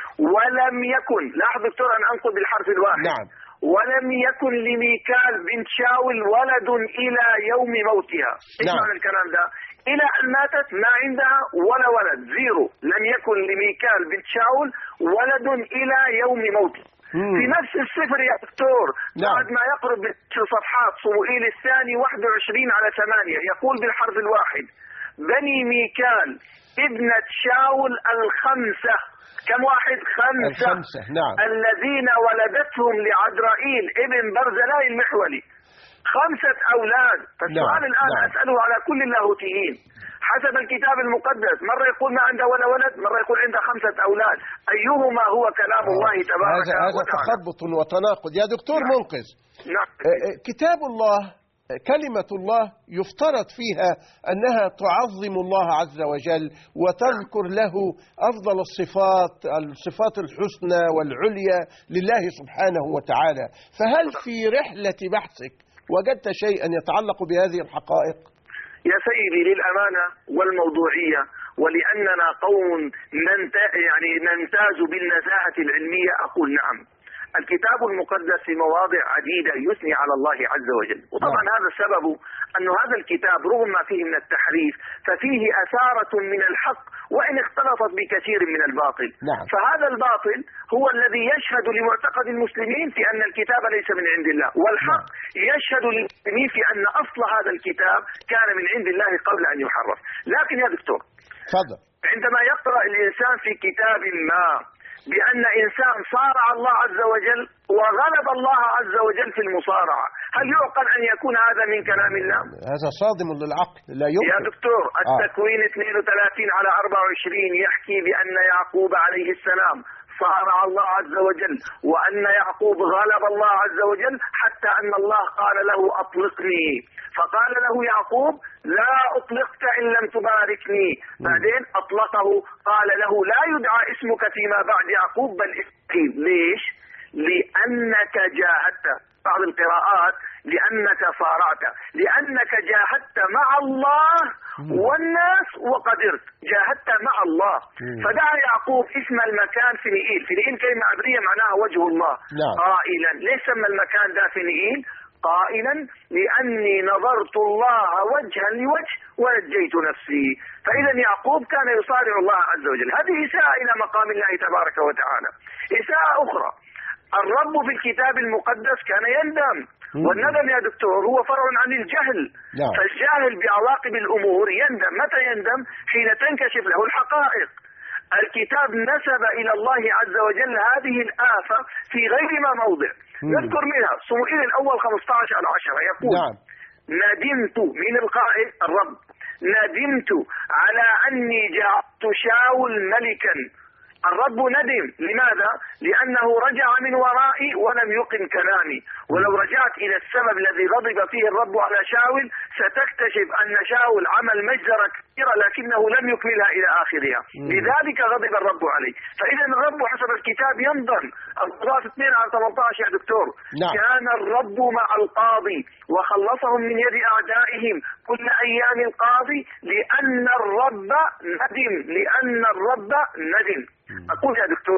ولم يكن، لاحظ دكتور أنا أنقل بالحرف الواحد، نعم. ولم يكن لميكال بنت شاول ولد إلى يوم موتها. إيش نعم. معنى الكلام ده؟ إلى أن ماتت ما عندها ولا ولد، زيرو، لم يكن لميكال بنت شاول ولد إلى يوم موتها. في نفس السفر يا دكتور بعد ما يقرب صفحات صموئيل الثاني واحد وعشرين على ثمانية يقول بالحرف الواحد بني ميكال ابنة شاول الخمسة، كم واحد؟ خمسة، الخمسة. نعم. الذين ولدتهم لعدرائيل ابن برزلاء المحولي، خمسة أولاد. فالسؤال نعم. الآن نعم. أسأله على كل اللاهوتيين حسب الكتاب المقدس، مرة يقول ما عنده ولا ولد، مرة يقول عنده خمسة أولاد، أيهما هو كلام الله تبارك وتعالى؟ هذا تخبط وتناقض يا دكتور نعم. منقذ. نعم. كتاب الله كلمة الله يفترض فيها أنها تعظم الله عز وجل وتذكر له أفضل الصفات، الصفات الحسنى والعليا لله سبحانه وتعالى، فهل في رحلة بحثك وجدت شيئا يتعلق بهذه الحقائق؟ يا سيدي للأمانة والموضوعية ولأننا قوم يعني نمتاز بالنزاهة العلمية أقول نعم، الكتاب المقدس في مواضع عديدة يثني على الله عز وجل، وطبعا نعم. هذا السبب أن هذا الكتاب رغم ما فيه من التحريف ففيه أثارة من الحق وإن اختلطت بكثير من الباطل. نعم. فهذا الباطل هو الذي يشهد لمعتقد المسلمين في أن الكتاب ليس من عند الله، والحق نعم. يشهد للمسلمين في أن أصل هذا الكتاب كان من عند الله قبل أن يحرف. لكن يا دكتور فضل. عندما يقرأ الإنسان في كتاب ما بأن إنسان صارع الله عز وجل وغلب الله عز وجل في المصارعة، هل يعقل أن يكون هذا من كلام الله؟ هذا صادم للعقل، لا يمكن. يا دكتور التكوين آه. اثنين وثلاثين على أربعة وعشرين يحكي بأن يعقوب عليه السلام صارع الله عز وجل، وأن يعقوب غلب الله عز وجل حتى أن الله قال له أطلقني، فقال له يعقوب لا أطلقك إن لم تباركني، بعدين أطلقه قال له لا يدعى اسمك فيما بعد يعقوب بل إسرائيل. ليش؟ لأنك جاهدت، بعض القراءات لأنك صارعت، لأنك جاهدت مع الله والناس وقدرت، جاهدت مع الله. فدعا يعقوب اسم المكان فنيئيل، فنيئيل كلمة عبرية معناها وجه الله. قائلا، ليش سمى المكان ده فنيئيل؟ قائلا لأني نظرت الله وجها لوجه ونجيت نفسي. فإذا يعقوب كان يصارع الله عز وجل. هذه إساءة إلى مقام الله تبارك وتعالى. إساءة أخرى الرب في الكتاب المقدس كان يندم، والندم يا دكتور هو فرع عن الجهل. نعم. فالجاهل بعواقب الأمور يندم. متى يندم؟ حين تنكشف له الحقائق. الكتاب نسب إلى الله عز وجل هذه الآفة في غير ما موضع. نذكر منها صموئيل الأول خمسة عشر على عشرة يقول: نعم. ندمت من القائل الرب ندمت على أني جعلت شاول ملكا. الرب ندم. لماذا؟ لأنه رجع من ورائي ولم يقم كلامي. ولو رجعت إلى السبب الذي غضب فيه الرب على شاول ستكتشف أن شاول عمل مجزرة كثيرة لكنه لم يكملها إلى آخرها. لذلك غضب الرب عليه. فإذا الرب حسب الكتاب ينضم. القضاة اثنين على ثمانية عشر يا دكتور. نعم. كان الرب مع القاضي وخلصهم من يد أعدائهم كل أيام القاضي لأن الرب ندم. لأن الرب ندم. أقول يا دكتور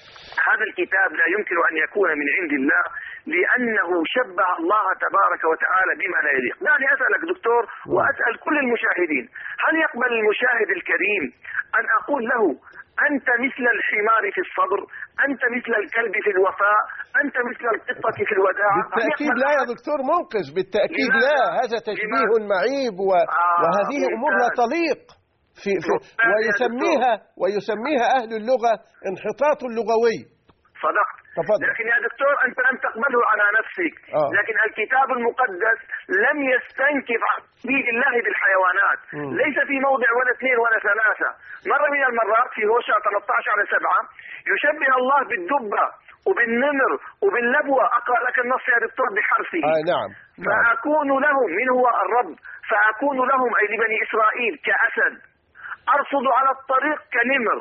هذا الكتاب لا يمكن أن يكون من عند الله لأنه شبه الله تبارك وتعالى بما لا يليق. دعني أسألك دكتور وأسأل كل المشاهدين: هل يقبل المشاهد الكريم أن أقول له أنت مثل الحمار في الصبر، أنت مثل الكلب في الوفاء، أنت مثل القطة في الوداع؟ بالتأكيد لا يا دكتور منقذ، بالتأكيد لا. هذا تشبيه معيب و... آه وهذه أمور لا تليق في, في ويسميها ويسميها أهل اللغة انحطاط لغوي. صدقت. تفضل. لكن يا دكتور أنت لم تقبله على نفسك. آه. لكن الكتاب المقدس لم يستنكف عن تشبيه الله بالحيوانات. م. ليس في موضع ولا اثنين ولا ثلاثة. مرة من المرات في هوشع ثلاثة عشر على سبعة يشبه الله بالدبة وبالنمر وباللبوة. أقرأ لك النص يا دكتور بحرفه. آه نعم. نعم. فأكون لهم، من هو الرب، فأكون لهم أي لبني إسرائيل كأسد، أرصد على الطريق كنمر،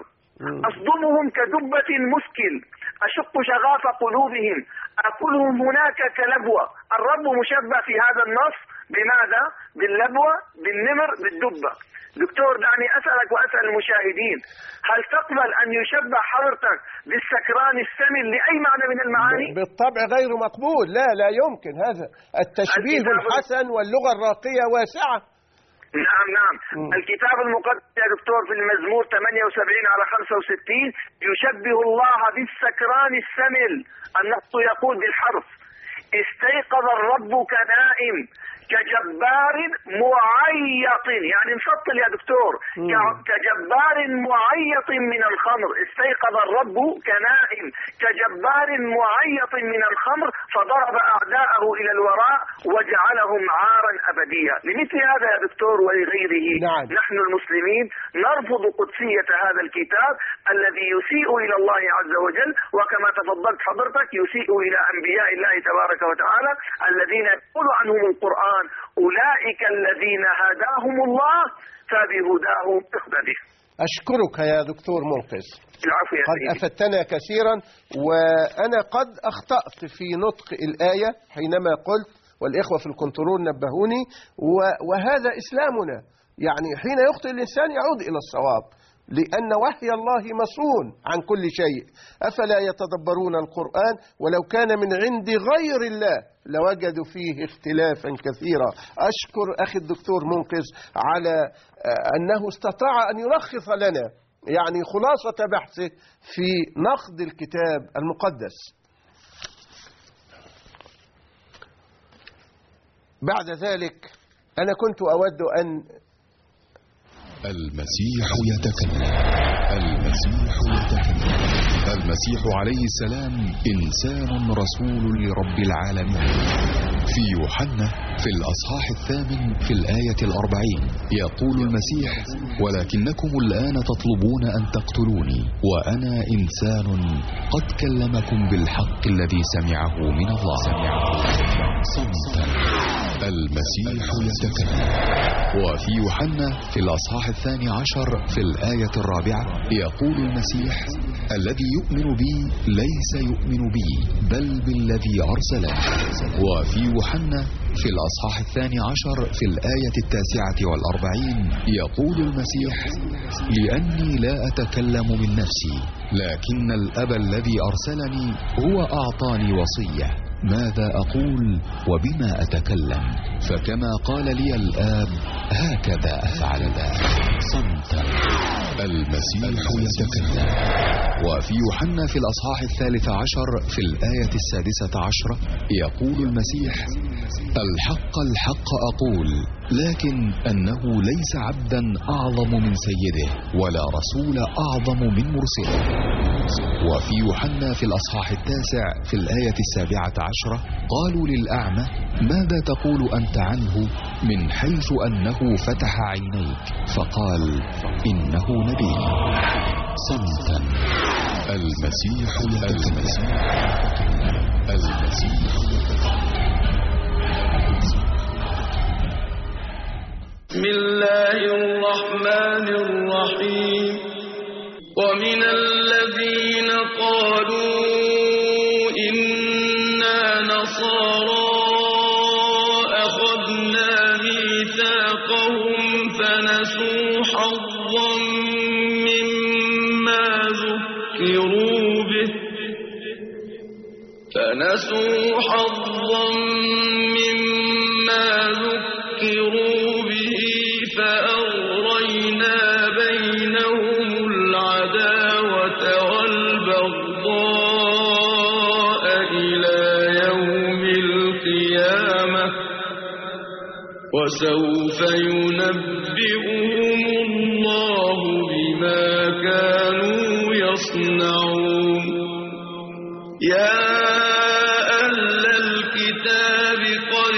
أصدمهم كدبة مسكل، أشق شغاف قلوبهم، أكلهم هناك كلبوة. الرب مشبه في هذا النص بماذا؟ باللبوة، بالنمر، بالدبة. دكتور دعني أسألك وأسأل المشاهدين: هل تقبل أن يشبه حضرتك بالسكران السمن لأي معنى من المعاني؟ بالطبع غير مقبول. لا لا يمكن هذا التشبيه الحسن واللغة الراقية واسعة. نعم نعم. م. الكتاب المقدس يا دكتور في المزمور ثمانية وسبعين على خمسة وستين يشبه الله بالسكران السمل. النص يقول بالحرف: استيقظ الرب كنائم كجبار معيط. يعني نفصل يا دكتور: كجبار معيط من الخمر. استيقظ الرب كنائم كجبار معيط من الخمر فضرب أعداءه إلى الوراء وجعلهم عارا أبديا. لمثل هذا يا دكتور ولغيره نعم. نحن المسلمين نرفض قدسية هذا الكتاب الذي يسيء إلى الله عز وجل، وكما تفضلت حضرتك يسيء إلى أنبياء الله تبارك وتعالى الذين يقول عنهم القرآن: أولئك الذين هداهم الله فبهداه اقتده. أشكرك يا دكتور منقذ. العفو يا قد سيدي. أفدتنا كثيرا، وأنا قد أخطأت في نطق الآية حينما قلت، والإخوة في الكنترول نبهوني، وهذا إسلامنا. يعني حين يخطئ الإنسان يعود إلى الصواب، لأن وحي الله مصون عن كل شيء. أفلا يتدبرون القرآن ولو كان من عند غير الله لوجدوا فيه اختلافا كثيرا. أشكر أخي الدكتور منقذ على أنه استطاع أن يلخص لنا يعني خلاصة بحثه في نقد الكتاب المقدس. بعد ذلك أنا كنت أود أن المسيح يتكلم. المسيح يتكلم. المسيح عليه السلام إنسان رسول لرب العالمين. في يوحنا في الأصحاح الثامن في الآية الأربعين يقول المسيح: ولكنكم الآن تطلبون أن تقتلوني وأنا إنسان قد كلمكم بالحق الذي سمعه من الله. صمتا. المسيح يتكلم. وفي يوحنا في الأصحاح الثاني عشر في الآية الرابعة يقول المسيح: الذي يؤمن بي ليس يؤمن بي بل بالذي أرسلني. وفي يوحنا في الأصحاح الثاني عشر في الآية التاسعة والأربعين يقول المسيح: لأني لا أتكلم من نفسي لكن الأب الذي أرسلني هو أعطاني وصية ماذا أقول وبما أتكلم، فكما قال لي الآب هكذا أفعل. صمتا المسيح يتكلم. وفي يوحنا في الأصحاح الثالث عشر في الآية السادسة عشرة يقول المسيح: الحق الحق أقول لكن أنه ليس عبدا أعظم من سيده ولا رسول أعظم من مرسله. وفي يوحنا في الأصحاح التاسع في الآية السابعة عشرة قالوا للأعمى: ماذا تقول أنت عنه من حيث أنه فتح عينيك؟ فقال: إنه نبي. صمتا المسيح يتكلم. المسيح بسم الله الرحمن الرحيم. ومن الذين قالوا إنا نصارى أخذنا ميثاقهم فنسوا حظا مما ذكروا به فنسوا حظا مما ذكروا به فأغرينا بينهم العداوة والبغضاء إلى يوم القيامة وسوف ينبئهم الله بما كانوا يصنعون. يا أهل الكتاب قد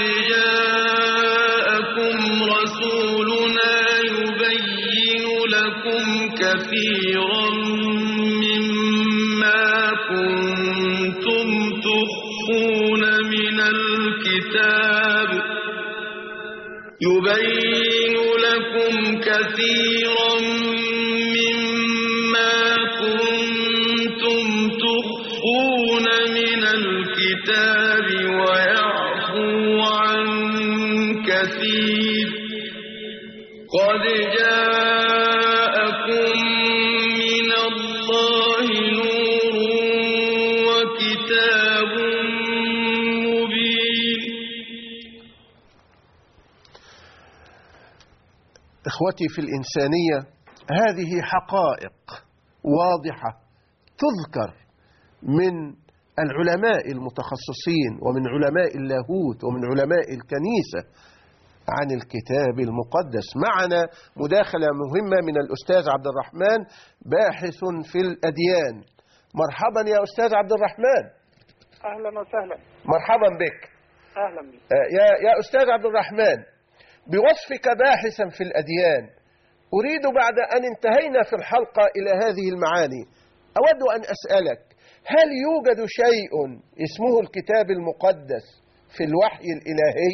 جاءكم رسولنا يبين لكم كثيرا مما كنتم تخفون من الكتاب يبين لكم كثيرا مما كنتم تخفون من الكتاب ويعفو عن كثير. قد جاءكم من الله نور وكتاب مبين. إخوتي في الإنسانية، هذه حقائق واضحة تذكر من العلماء المتخصصين ومن علماء اللاهوت ومن علماء الكنيسة عن الكتاب المقدس. معنا مداخلة مهمة من الأستاذ عبد الرحمن باحث في الأديان. مرحبا يا أستاذ عبد الرحمن. أهلا وسهلا. مرحبا بك. أهلا بك. يا, يا أستاذ عبد الرحمن، بوصفك باحثا في الأديان أريد بعد أن انتهينا في الحلقة إلى هذه المعاني أود أن أسألك: هل يوجد شيء اسمه الكتاب المقدس في الوحي الإلهي؟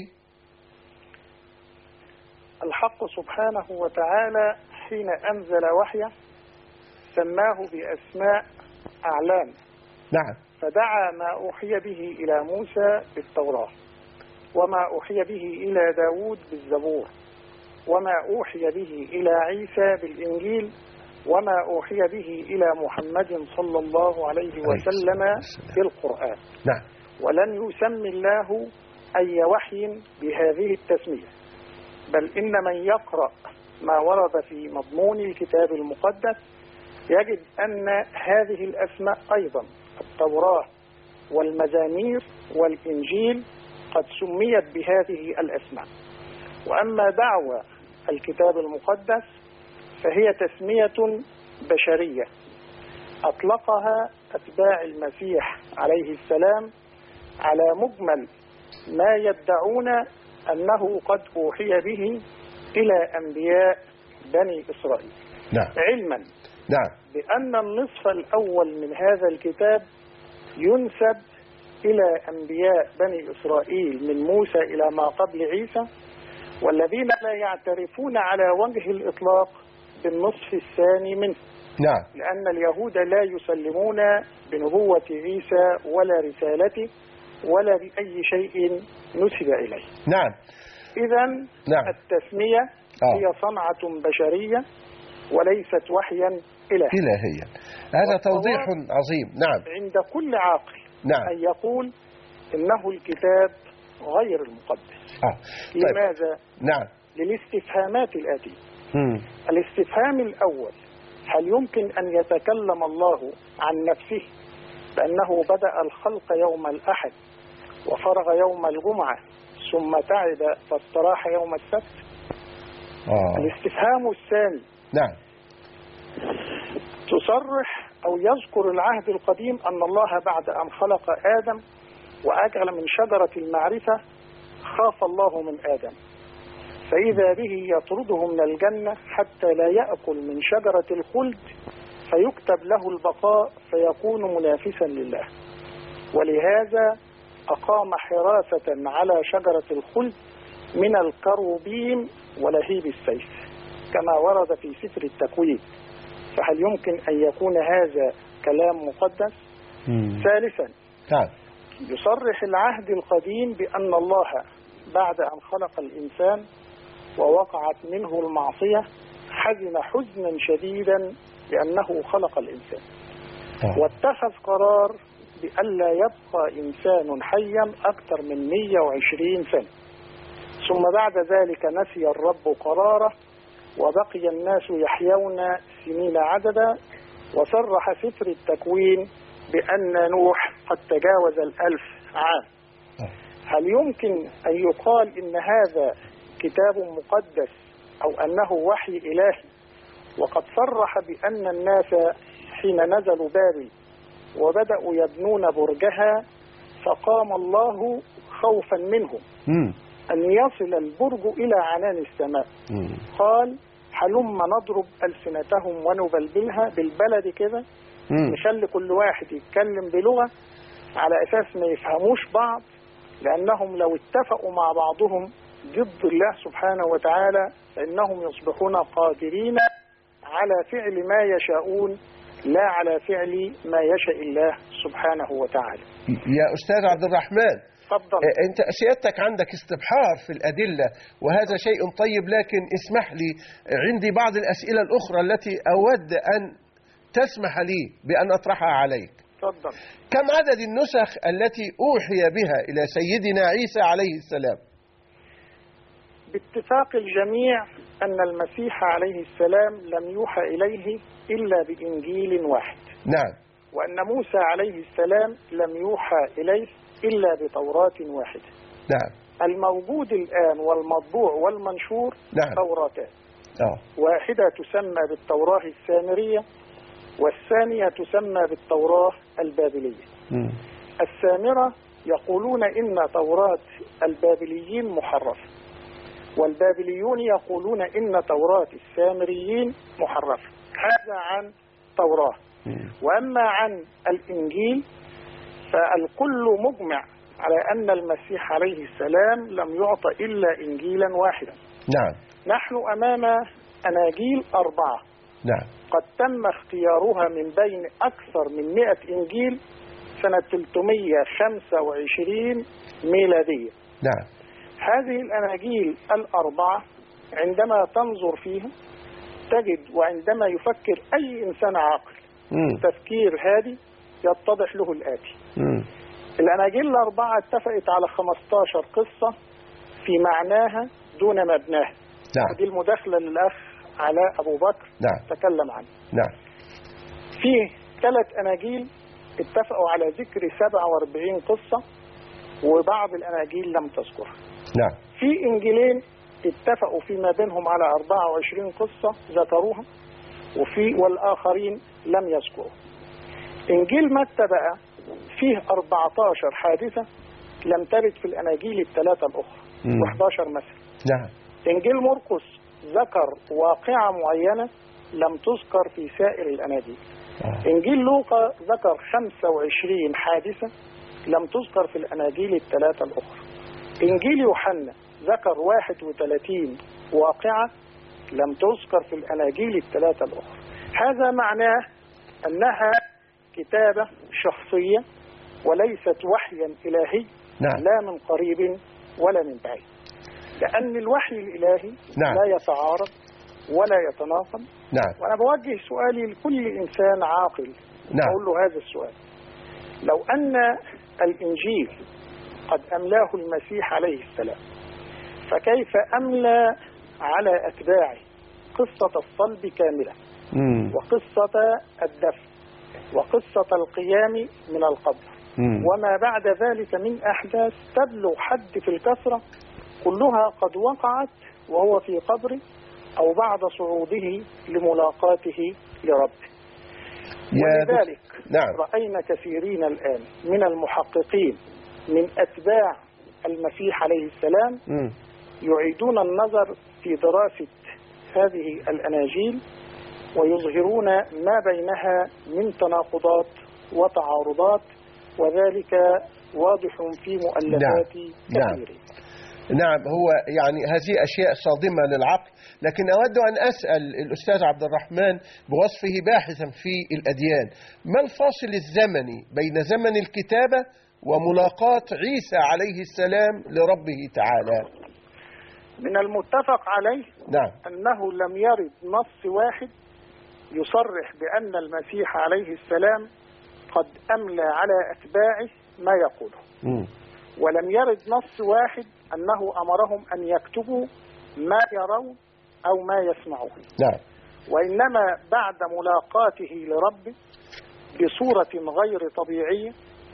الحق سبحانه وتعالى حين أنزل وحيه سماه بأسماء أعلام. نعم. فدعا ما أوحي به إلى موسى بالتوراة، وما أوحي به إلى داود بالزبور، وما أوحي به إلى عيسى بالإنجيل، وما أوحي به إلى محمد صلى الله عليه وسلم بالقرآن. نعم. ولن يسمي الله أي وحي بهذه التسمية، بل إن من يقرأ ما ورد في مضمون الكتاب المقدس يجد أن هذه الأسماء أيضا التوراة والمزامير والإنجيل قد سميت بهذه الأسماء. وأما دعوى الكتاب المقدس فهي تسمية بشرية أطلقها أتباع المسيح عليه السلام على مجمل ما يدعون أنه قد أوحي به إلى أنبياء بني إسرائيل. نعم. علما نعم. بأن النصف الأول من هذا الكتاب ينسب إلى أنبياء بني إسرائيل من موسى إلى ما قبل عيسى، والذين لا يعترفون على وجه الإطلاق بالنصف الثاني منه. نعم. لأن اليهود لا يسلمون بنبوة عيسى ولا رسالته ولا بأي شيء نسب إليه. نعم. إذن نعم. التسمية آه. هي صنعة بشرية وليست وحيا إلهيا. إلهيا. هذا توضيح عظيم. نعم. عند كل عاقل نعم. أن يقول إنه الكتاب غير المقدس. آه. طيب. لماذا؟ نعم. للاستفهامات الآتية. مم. الاستفهام الأول: هل يمكن أن يتكلم الله عن نفسه بأنه بدأ الخلق يوم الأحد وفرغ يوم الجمعة ثم تعب فاستراح يوم السبت؟ آه. الاستفهام الثاني: نعم. تصرح أو يذكر العهد القديم أن الله بعد أن خلق آدم وأكل من شجرة المعرفة خاف الله من آدم، فإذا به يطرده من الجنة حتى لا يأكل من شجرة الخلد فيكتب له البقاء فيكون منافسا لله، ولهذا أقام حراسة على شجرة الخلد من الكروبيم ولهيب السيف كما ورد في سفر التكوين. فهل يمكن أن يكون هذا كلام مقدس؟ مم. ثالثا: نعم. يصرح العهد القديم بأن الله بعد أن خلق الإنسان ووقعت منه المعصية حزن حزنا شديدا لأنه خلق الإنسان، آه. واتخذ قرار بألا يبقى إنسان حيا أكثر من مئة وعشرين سنة، ثم بعد ذلك نسي الرب قراره وبقي الناس يحيون سنين عددا، وصرح سفر التكوين بأن نوح قد تجاوز الألف عام. هل يمكن أن يقال إن هذا كتاب مقدس أو أنه وحي إلهي وقد صرح بأن الناس حين نزلوا بابل وبدأوا يبنون برجها فقام الله خوفا منهم مم. أن يصل البرج إلى عنان السماء، مم. قال هلما نضرب ألسنتهم ونبلبلها بالبلد كده، مم. نخلي كل واحد يتكلم بلغة على أساس ما يفهموش بعض، لأنهم لو اتفقوا مع بعضهم ضد الله سبحانه وتعالى فإنهم يصبحون قادرين على فعل ما يشاءون لا على فعل ما يشاء الله سبحانه وتعالى. يا أستاذ عبد الرحمن، تفضل. أنت سيادتك عندك استبحار في الأدلة وهذا شيء طيب، لكن اسمح لي عندي بعض الأسئلة الأخرى التي أود أن تسمح لي بأن أطرحها عليك. تفضل. كم عدد النسخ التي أوحي بها إلى سيدنا عيسى عليه السلام؟ باتفاق الجميع أن المسيح عليه السلام لم يوحى إليه إلا بإنجيل واحد. نعم. وأن موسى عليه السلام لم يوحى إليه إلا بتوراة واحدة. نعم. الموجود الآن والمطبوع والمنشور نعم. توراتان. آه. واحدة تسمى بالتوراة السامرية والثانية تسمى بالتوراة البابلية. مم. السامرة يقولون إن توراة البابليين محرفة، والبابليون يقولون إن توراة السامريين محرفة. هذا عن توراة. مم. وأما عن الإنجيل فالكل مجمع على أن المسيح عليه السلام لم يعطى إلا إنجيلا واحدا. نعم. نحن أمام أناجيل أربعة. نعم. قد تم اختيارها من بين أكثر من مئة إنجيل سنة ثلاثمئة وخمسة وعشرين ميلادية. نعم. هذه الأناجيل الأربعة عندما تنظر فيها تجد، وعندما يفكر أي إنسان عاقل مم. تفكير هادي يتضح له الآتي: مم. الأناجيل الأربعة اتفقت على خمسة عشر قصة في معناها دون مبناها. نعم. ودي المداخلة للأخ علاء أبو بكر نعم. تكلم عنه. نعم. فيه ثلاث أناجيل اتفقوا على ذكر سبعة وأربعين قصة وبعض الأناجيل لم تذكرها. نعم. في إنجيلين اتفقوا فيما بينهم على أربعة وعشرين قصة ذكروها، وفي والآخرين لم يذكروا. إنجيل متى بقى فيه أربعة عشر حادثة لم ترد في الأناجيل الثلاثة الأخرى وأحد عشر مثل. نعم. إنجيل مرقس ذكر واقعة معينة لم تذكر في سائر الأناجيل. آه. إنجيل لوقا ذكر خمسة وعشرين حادثة لم تذكر في الأناجيل الثلاثة الأخرى. إنجيل يوحنا ذكر واحد وثلاثين واقعة لم تذكر في الأناجيل الثلاثة الأخرى. هذا معناه أنها كتابة شخصية وليست وحيا إلهي. نعم. لا من قريب ولا من بعيد، لأن الوحي الإلهي نعم. لا يتعارض ولا يتناقض. نعم. وأنا بوجه سؤالي لكل إنسان عاقل. نعم. أقول له هذا السؤال: لو أن الإنجيل قد أملاه المسيح عليه السلام، فكيف أملى على أتباعه قصة الصلب كاملة مم. وقصة الدفن وقصة القيام من القبر مم. وما بعد ذلك من أحداث تبلغ حد في الكثرة، كلها قد وقعت وهو في قبره أو بعد صعوده لملاقاته لربه. ولذلك نعم. رأينا كثيرين الآن من المحققين من أتباع المسيح عليه السلام مم. يعيدون النظر في دراسة هذه الأناجيل ويظهرون ما بينها من تناقضات وتعارضات، وذلك واضح في مؤلفات نعم. كثيرة. نعم، هو يعني هذه أشياء صادمة للعقل، لكن أود أن أسأل الأستاذ عبد الرحمن بوصفه باحثا في الأديان، ما الفاصل الزمني بين زمن الكتابة وملاقاة عيسى عليه السلام لربه تعالى؟ من المتفق عليه نعم. أنه لم يرد نص واحد يصرح بأن المسيح عليه السلام قد أملى على أتباعه ما يقوله، مم. ولم يرد نص واحد أنه أمرهم أن يكتبوا ما يرون أو ما يسمعون. نعم. وإنما بعد ملاقاته لربه بصورة غير طبيعية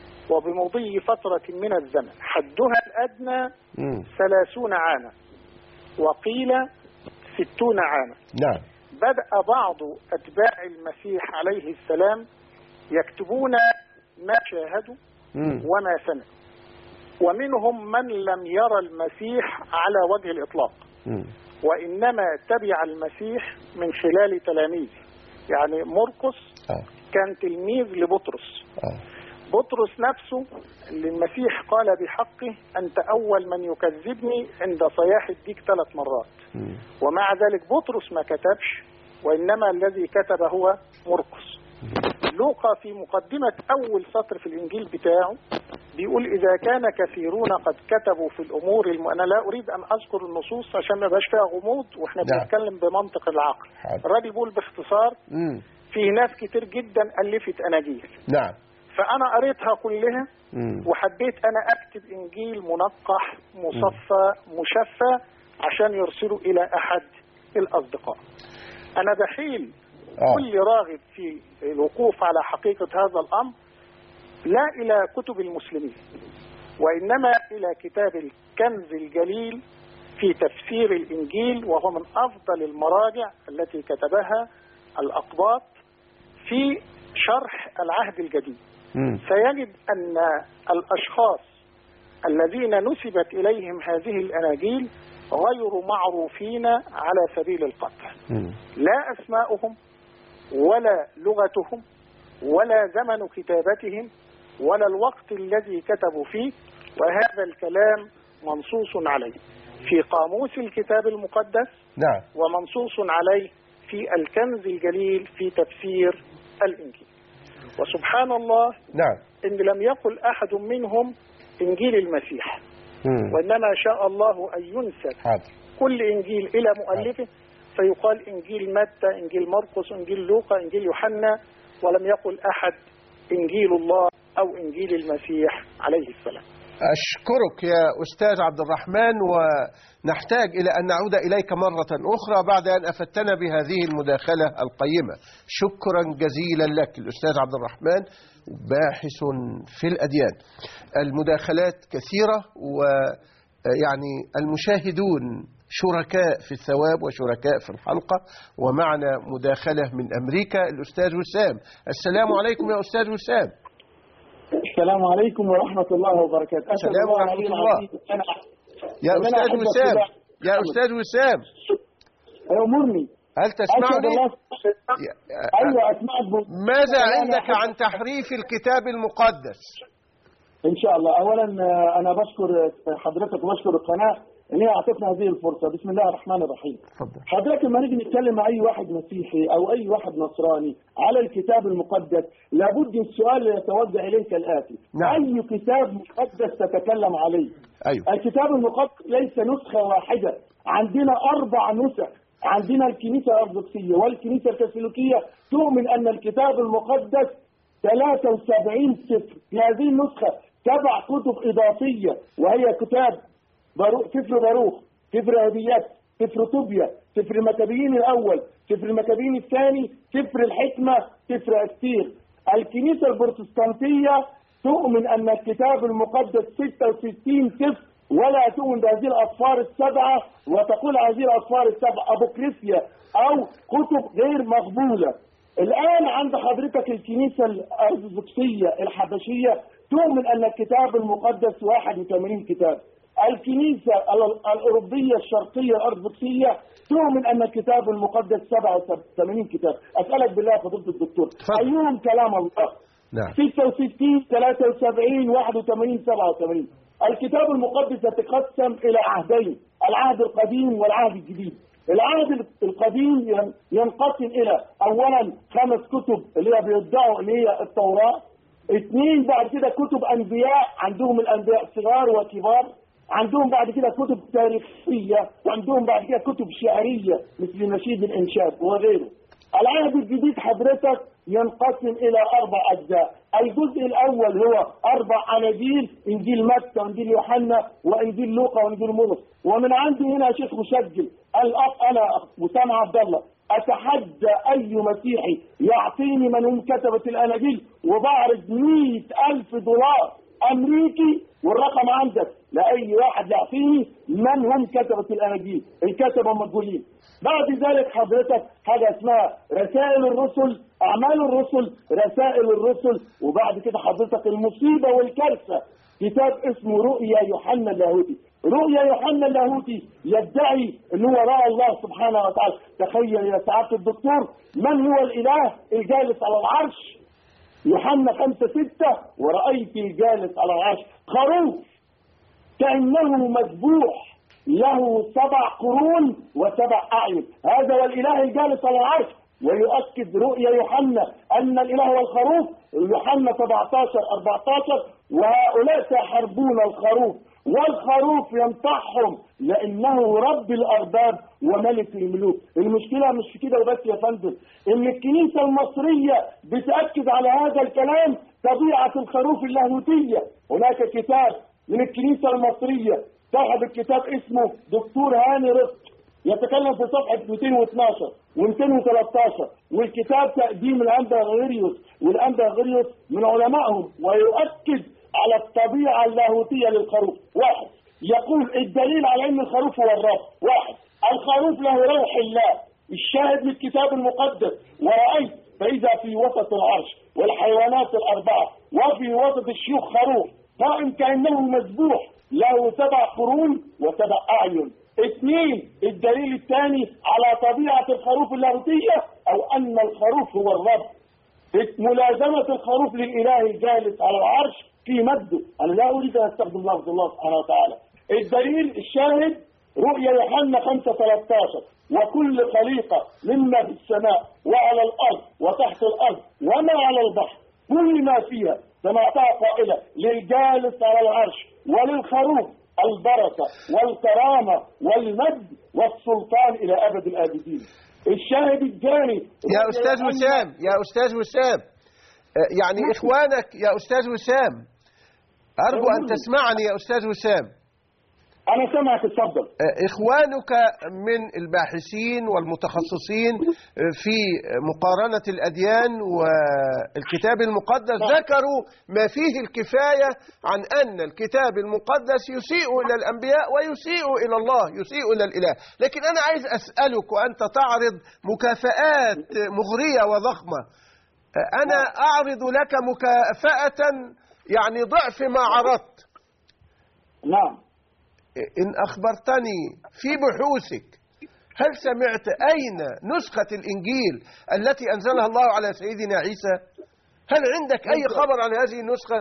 وبمضي فترة من الزمن حدها الأدنى مم. ثلاثون عاما وقيل ستون عاما، نعم. بدأ بعض أتباع المسيح عليه السلام يكتبون ما شاهدوا مم. وما سمعوا، ومنهم من لم يرى المسيح على وجه الإطلاق، مم. وإنما تبع المسيح من خلال تلاميذه. يعني مرقس آه. كان تلميذ لبطرس. آه. بطرس نفسه اللي المسيح قال بحقه أنت أول من يكذبني عند صياح الديك ثلاث مرات. مم. ومع ذلك بطرس ما كتبش، وإنما الذي كتب هو مرقس. لوقا في مقدمة أول سطر في الإنجيل بتاعه بيقول إذا كان كثيرون قد كتبوا في الأمور الم... أنا لا أريد أن أذكر النصوص عشان ما يبقاش فيها غموض وإحنا نعم. بنتكلم بمنطق العقل. حاضر. الراجل بيقول باختصار مم. في ناس كتير جدا ألفت أناجيل، نعم. فأنا قريتها كلها مم. وحبيت أنا أكتب إنجيل منقح مصفى مشفى عشان يرسله إلى أحد الأصدقاء. أنا بحيل آه. كل راغب في الوقوف على حقيقة هذا الأمر لا إلى كتب المسلمين وإنما إلى كتاب الكنز الجليل في تفسير الإنجيل، وهو من أفضل المراجع التي كتبها الأقباط في شرح العهد الجديد. مم. سيجد أن الأشخاص الذين نسبت إليهم هذه الأناجيل غير معروفين على سبيل القطع، مم. لا أسماؤهم ولا لغتهم ولا زمن كتابتهم ولا الوقت الذي كتبوا فيه، وهذا الكلام منصوص عليه في قاموس الكتاب المقدس. نعم. ومنصوص عليه في الكنز الجليل في تفسير الإنجيل. وسبحان الله نعم. إن لم يقل أحد منهم إنجيل المسيح، مم. وإنما شاء الله أن ينسب حاضر. كل إنجيل إلى مؤلفه، فيقال إنجيل متى، إنجيل مرقس، إنجيل لوقا، إنجيل يوحنا، ولم يقل أحد إنجيل الله أو إنجيل المسيح عليه السلام. أشكرك يا أستاذ عبد الرحمن، ونحتاج إلى أن نعود إليك مرة أخرى بعد أن أفدتنا بهذه المداخلة القيمة. شكرا جزيلا لك الأستاذ عبد الرحمن، باحث في الأديان. المداخلات كثيرة، ويعني المشاهدون شركاء في الثواب وشركاء في الحلقة. ومعنا مداخلة من أمريكا الأستاذ وسام. السلام عليكم يا أستاذ وسام. السلام عليكم ورحمة الله وبركاته. السلام ورحمة الله. يا أستاذ وسام، يا أستاذ وسام، أمرني، هل تسمعني؟ أيوة أسمعك. ماذا عندك عن تحريف الكتاب المقدس؟ إن شاء الله. أولا أنا بشكر حضرتك وبشكر القناة إن هي أعطتنا هذه الفرصة. بسم الله الرحمن الرحيم. فضل. حضرتك لما نيجي نتكلم مع أي واحد مسيحي أو أي واحد نصراني على الكتاب المقدس، لابد السؤال يتوجه إليك الآتي: نعم. أي كتاب مقدس تتكلم عليه؟ أيوة. الكتاب المقدس ليس نسخة واحدة، عندنا أربع نسخ. عندنا الكنيسة الأرثوذكسية والكنيسة الكاثوليكية تؤمن أن الكتاب المقدس ثلاثة وسبعين سفر. في هذه النسخة سبع كتب إضافية، وهي كتاب باروخ، سفر باروخ، سفر هديات، سفر طوبيا، سفر المكابيين الأول، سفر المكابيين الثاني، سفر الحكمة، سفر أستير. الكنيسة البروتستانتية تؤمن أن الكتاب المقدس ستة وستين سفر، ولا تؤمن بهذه الأصفار السبعة، وتقول هذه الأصفار السبعة أبوكريفيا أو كتب غير مقبولة. الآن عند حضرتك الكنيسة الأرثوذكسية الحبشية تؤمن أن الكتاب المقدس واحد وثمانين كتاب. الكنيسة الأوروبية الشرقية الأرثوذكسية تؤمن أن الكتاب المقدس سبعة وثمانين كتاب. أسألك بالله فضيلة الدكتور، أيهم كلام الله؟ نعم. ستة وستين، ثلاثة وسبعين، واحد وثمانين، سبعة وثمانين. الكتاب المقدس يتقسم إلى عهدين، العهد القديم والعهد الجديد. العهد القديم ينقسم إلى أولا خمس كتب اللي هي بيدعوا اللي هي التوراة، اثنين بعد كده كتب أنبياء، عندهم الأنبياء صغار وكبار، عندهم بعد كده كتب تاريخية، وعندهم بعد كده كتب شعرية مثل نشيد الإنشاد وغيره. العهد الجديد حضرتك ينقسم إلى أربع أجزاء. الجزء الأول هو أربع أناجيل، إنجيل متى وإنجيل يوحنا وإنجيل لوقا وإنجيل مرقس. ومن عندي هنا شيخ مسجل الأخ أنا وسام عبد الله أتحدى أي مسيحي يعطيني من هم كتبة الأناجيل، وبعرض مئة ألف دولار أمريكي والرقم عندك لأي واحد يعطيني من هم كتبة الأناجيل، الكتبة مجهولين. بعد ذلك حضرتك حاجة اسمها رسائل الرسل، أعمال الرسل، رسائل الرسل. وبعد كده حضرتك المصيبة والكارثة كتاب اسمه رؤيا يوحنا اللاهوتي. رؤيا يوحنا اللاهوتي يدعي ان هو رأى الله سبحانه وتعالى. تخيل يا سعادة الدكتور، من هو الإله الجالس على العرش؟ يوحنا خمسة ستة، ورأيت الجالس على العرش خروف كأنه مذبوح له سبع قرون وسبع أعين. هذا هو الإله الجالس على العرش. ويؤكد رؤيا يوحنا أن الإله هو الخروف، يوحنا سبعتاشر أربعتاشر، وهؤلاء سيحاربون الخروف والخروف ينطحهم لأنه رب الأرباب وملك الملوك. المشكلة مش في كده وبس يا فندم، إن الكنيسة المصرية بتأكد على هذا الكلام طبيعة الخروف اللاهوتية. هناك كتاب من الكنيسة المصرية صاحب الكتاب اسمه دكتور هاني رزق، يتكلم في صفحة مئتين واثناشر ومئتين وثلاثة عشر، والكتاب تقديم الأنبا غريوس، والأنبا غريوس من علمائهم، ويؤكد على الطبيعة اللاهوتية للخروف. واحد، يقول الدليل على أن الخروف هو الرب. واحد، الخروف له روح الله. الشاهد من الكتاب المقدس، ورأيت فإذا في وسط العرش والحيوانات الأربعة وفي وسط الشيوخ خروف قائم كأنه مذبوح له سبع قرون وسبع أعين. اثنين، الدليل الثاني على طبيعة الخروف اللاهوتية أو أن الخروف هو الرب. ملازمة الخروف للإله الجالس على العرش في مجده. أنا لا أريد أن أستخدم لفظ الله سبحانه وتعالى. الدليل الشاهد رؤيا يوحنا خمسة ثلاثة عشر، وكل خليقة مما في السماء وعلى الأرض وتحت الأرض وما على البحر كل ما فيها سمعتها قائلة للجالس على العرش وللخروف البركة والكرامة والمجد والسلطان إلى أبد الآبدين. الشاهد الثاني يا أستاذ وسام، يا أستاذ وسام، يعني إخوانك يا أستاذ وسام، أرجو أن تسمعني يا أستاذ وسام. أنا سمعك، اتفضل. إخوانك من الباحثين والمتخصصين في مقارنة الأديان والكتاب المقدس ذكروا ما فيه الكفاية عن أن الكتاب المقدس يسيء إلى الأنبياء ويسيء إلى الله، يسيء إلى الإله. لكن أنا عايز أسألك، وأنت تعرض مكافآت مغرية وضخمة، أنا أعرض لك مكافأة يعني ضعف ما عرضت. نعم. إن أخبرتني في بحوثك هل سمعت أين نسخة الإنجيل التي أنزلها الله على سيدنا عيسى؟ هل عندك أي خبر عن هذه النسخة؟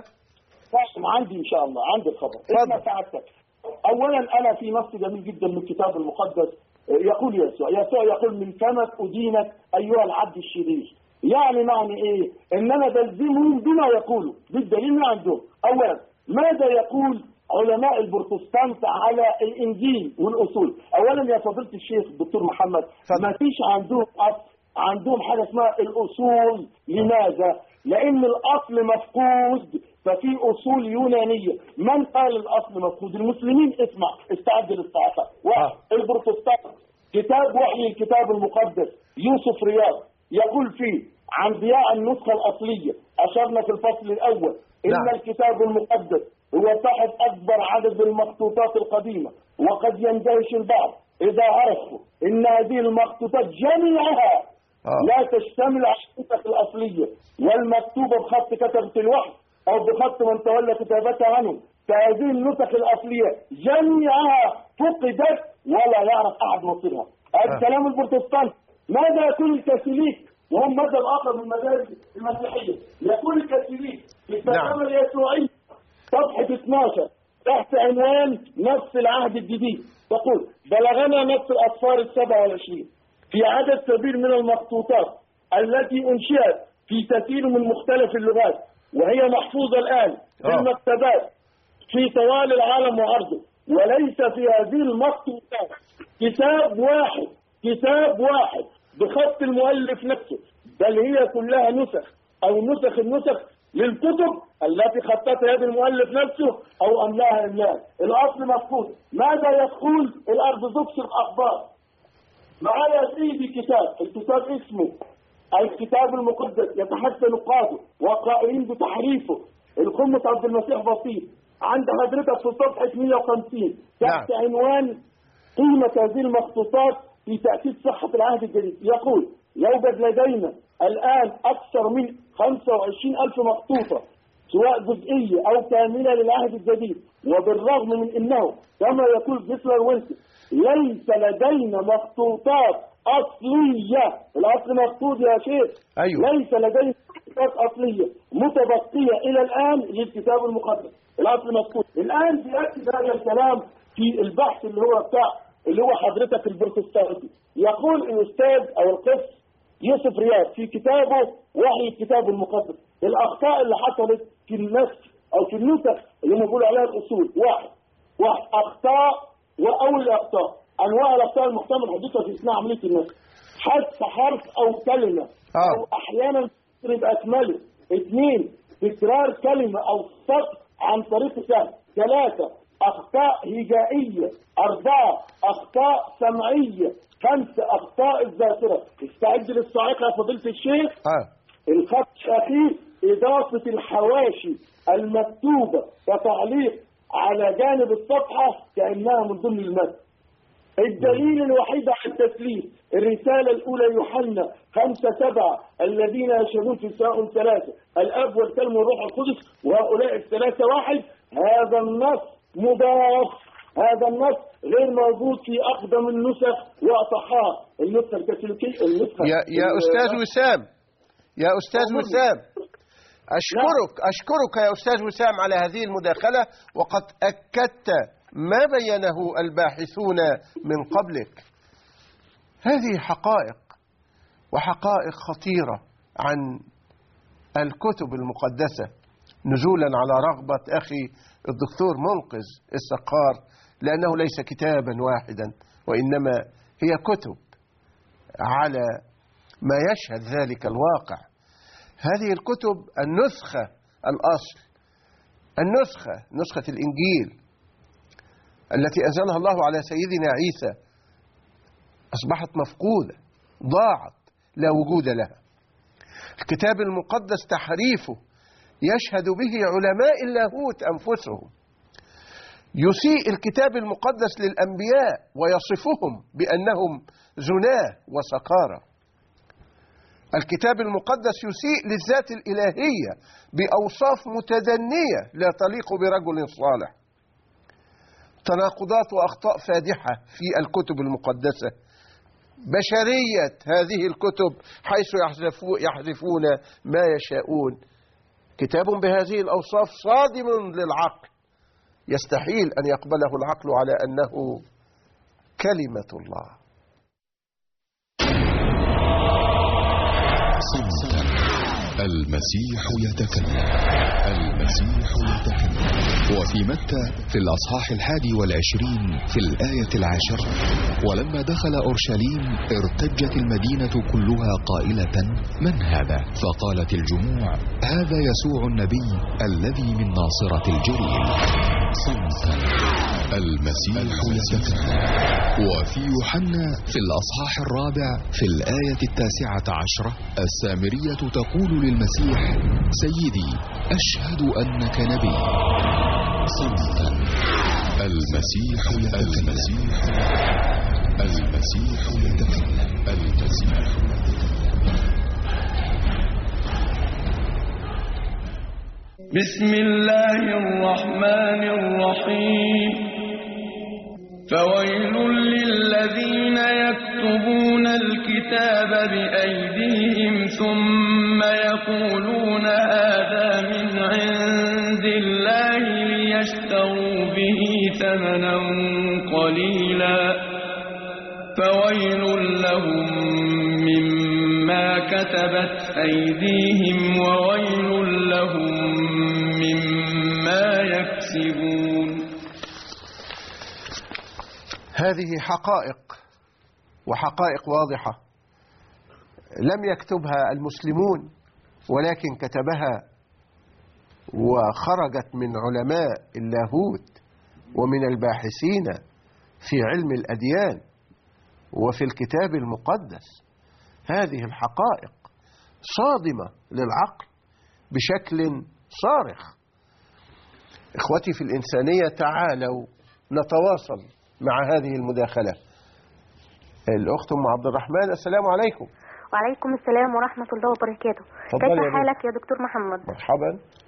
عندي إن شاء الله، عندي الخبر. اسمع سعادتك. أولا أنا في نص جميل جدا من الكتاب المقدس يقول يسوع يسوع يقول من فمك أدينك أيها العبد الشرير. يعني معنى إيه؟ إننا بلزمهم بما يقولوا بالدليل من عندهم. أولا ماذا يقول علماء البروتستانت على الإنجيل والأصول؟ أولا يا فضيلة الشيخ الدكتور محمد، ما فيش عندهم أصل، عندهم حاجة اسمها الأصول. لماذا؟ لأن الأصل مفقود ففي أصول يونانية. من قال الأصل مفقود؟ المسلمين. اسمع، استعد للصعقة. واحد، البروتستانت، كتاب وحي الكتاب المقدس يوسف رياض يقول فيه عن ضياع النسخة الأصلية. أشرنا في الفصل الأول إن نعم. الكتاب المقدس هو صاحب أكبر عدد المخطوطات القديمة، وقد يندهش البعض إذا عرفوا إن هذه المخطوطات جميعها آه. لا تشتمل على النسخ الأصلية والمكتوبة بخط كتبة الوحي أو بخط من تولى كتابتها عنه. فهذه النسخ الأصلية جميعها فقدت ولا يعرف أحد مصيرها. هذا آه. كلام البروتستانت. ماذا يقول الكاثوليك وهم مذهب آخر من المذاهب المسيحية؟ يقول الكاثوليك في الترجمة اليسوعية صفحة اثناشر تحت عنوان نفس العهد الجديد تقول: بلغنا نفس الأسفار السبعة والعشرين في عدد كبير من المخطوطات التي أنشئت في كثير من مختلف اللغات، وهي محفوظة الآن في أوه. المكتبات في طوال العالم وعرضه. وليس في هذه المخطوطات كتاب واحد كتاب واحد بخط المؤلف نفسه، بل هي كلها نسخ أو نسخ النسخ للكتب التي خطتها هذا المؤلف نفسه أو أملاها إملاء. الأصل مفقود. ماذا يقول الأرثوذكس الأخبار؟ معايا سيدي كتاب، الكتاب اسمه الكتاب المقدس يتحدى نقاده وقائلين بتحريفه القمة عبد المسيح بسيط. عند حضرتك في صفحة مئة وخمسين تحت نعم. عنوان قيمة هذه المخطوطات في تأكيد صحة العهد الجديد يقول: يوجد لدينا الآن أكثر من خمسة وعشرين ألف مخطوطة سواء جزئية أو كاملة للعهد الجديد، وبالرغم من أنه كما يقول جيسلر ويلسون ليس لدينا مخطوطات أصلية. الأصل مفقود يا شيخ. أيوة. ليس لدينا مخطوطات أصلية متبقية إلى الآن للكتاب المقدس. الأصل مفقود. الآن بيأكد هذا الكلام في البحث اللي هو بتاع اللي هو حضرتك البروتستانتي. يقول الأستاذ أو القس يوسف رياض في كتابه وحي الكتاب المقدس الأخطاء اللي حصلت في النسخ أو في النسخ اللي هم بيقولوا عليها الأصول. واحد واحد أخطاء، وأول الأخطاء أنواع الأخطاء المحتمل حدوثها في أثناء عملية النسخ: حذف حرف أو كلمة آه. أو أحيانا بأكمله. اثنين، تكرار كلمة أو سطر عن طريق سهل. ثلاثة، أخطاء هجائية. أربعة، أخطاء سمعية. خمسة، أخطاء الذاكرة. استعد للصاعقة يا فضيلة الشيخ. آه. الخط الأخير إضافة الحواشي المكتوبة كتعليق على جانب الصفحة كأنها من ضمن المتن. الدليل الوحيد على التسليم الرسالة الأولى يوحنا خمسة سبعة: الذين يشهدون في السماء ثلاثة، الأب والكلمة والروح القدس، وهؤلاء الثلاثة واحد. هذا النص مضاف. هذا النص غير موجود في أقدم النسخ وأصحها النسخة الكاثوليكية. النسخة يا يا أستاذ وسام يا أستاذ وسام أشكرك أشكرك يا أستاذ وسام على هذه المداخلة، وقد أكدت ما بينه الباحثون من قبلك. هذه حقائق وحقائق خطيرة عن الكتب المقدسة، نزولا على رغبة أخي الدكتور منقذ السقار، لأنه ليس كتابا واحدا وإنما هي كتب على ما يشهد ذلك الواقع. هذه الكتب النسخة الأصل، النسخة نسخة الإنجيل التي أنزلها الله على سيدنا عيسى أصبحت مفقودة، ضاعت، لا وجود لها. الكتاب المقدس تحريفه يشهد به علماء اللاهوت أنفسهم. يسيء الكتاب المقدس للأنبياء ويصفهم بأنهم زناه وسكارى. الكتاب المقدس يسيء للذات الإلهية بأوصاف متدنية لا تليق برجل صالح. تناقضات وأخطاء فادحة في الكتب المقدسة. بشرية هذه الكتب حيث يحذفون ما يشاءون. كتاب بهذه الأوصاف صادم للعقل، يستحيل أن يقبله العقل على أنه كلمة الله. صوتا المسيح يتكلم. المسيح يتكلم. وفي متى في الأصحاح الحادي والعشرين في الآية العاشرة: ولما دخل أورشليم ارتجت المدينة كلها قائلة: من هذا؟ فقالت الجموع: هذا يسوع النبي الذي من ناصرة الجليل. صمتا. المسيح يتكلم. وفي يوحنا في الأصحاح الرابع في الآية التاسعة عشرة السامرية تقول للمسيح: سيدي أشهد أنك نبي. صمتا. المسيح يتكلم. المسيح يتكلم. المسيح بسم الله الرحمن الرحيم. فويل للذين يكتبون الكتاب بأيديهم ثم يقولون هذا من عند الله ليشتروا به ثمنا قليلا فويل لهم مما كتبت أيديهم وويل لهم مما يكسبون. هذه حقائق وحقائق واضحة لم يكتبها المسلمون، ولكن كتبها وخرجت من علماء اللاهوت ومن الباحثين في علم الأديان وفي الكتاب المقدس. هذه الحقائق صادمة للعقل بشكل صارخ. إخوتي في الإنسانية، تعالوا نتواصل مع هذه المداخلة. الأخت أم عبد الرحمن، السلام عليكم. وعليكم السلام ورحمة الله وبركاته. كيف حالك يا دكتور محمد؟ مرحبا،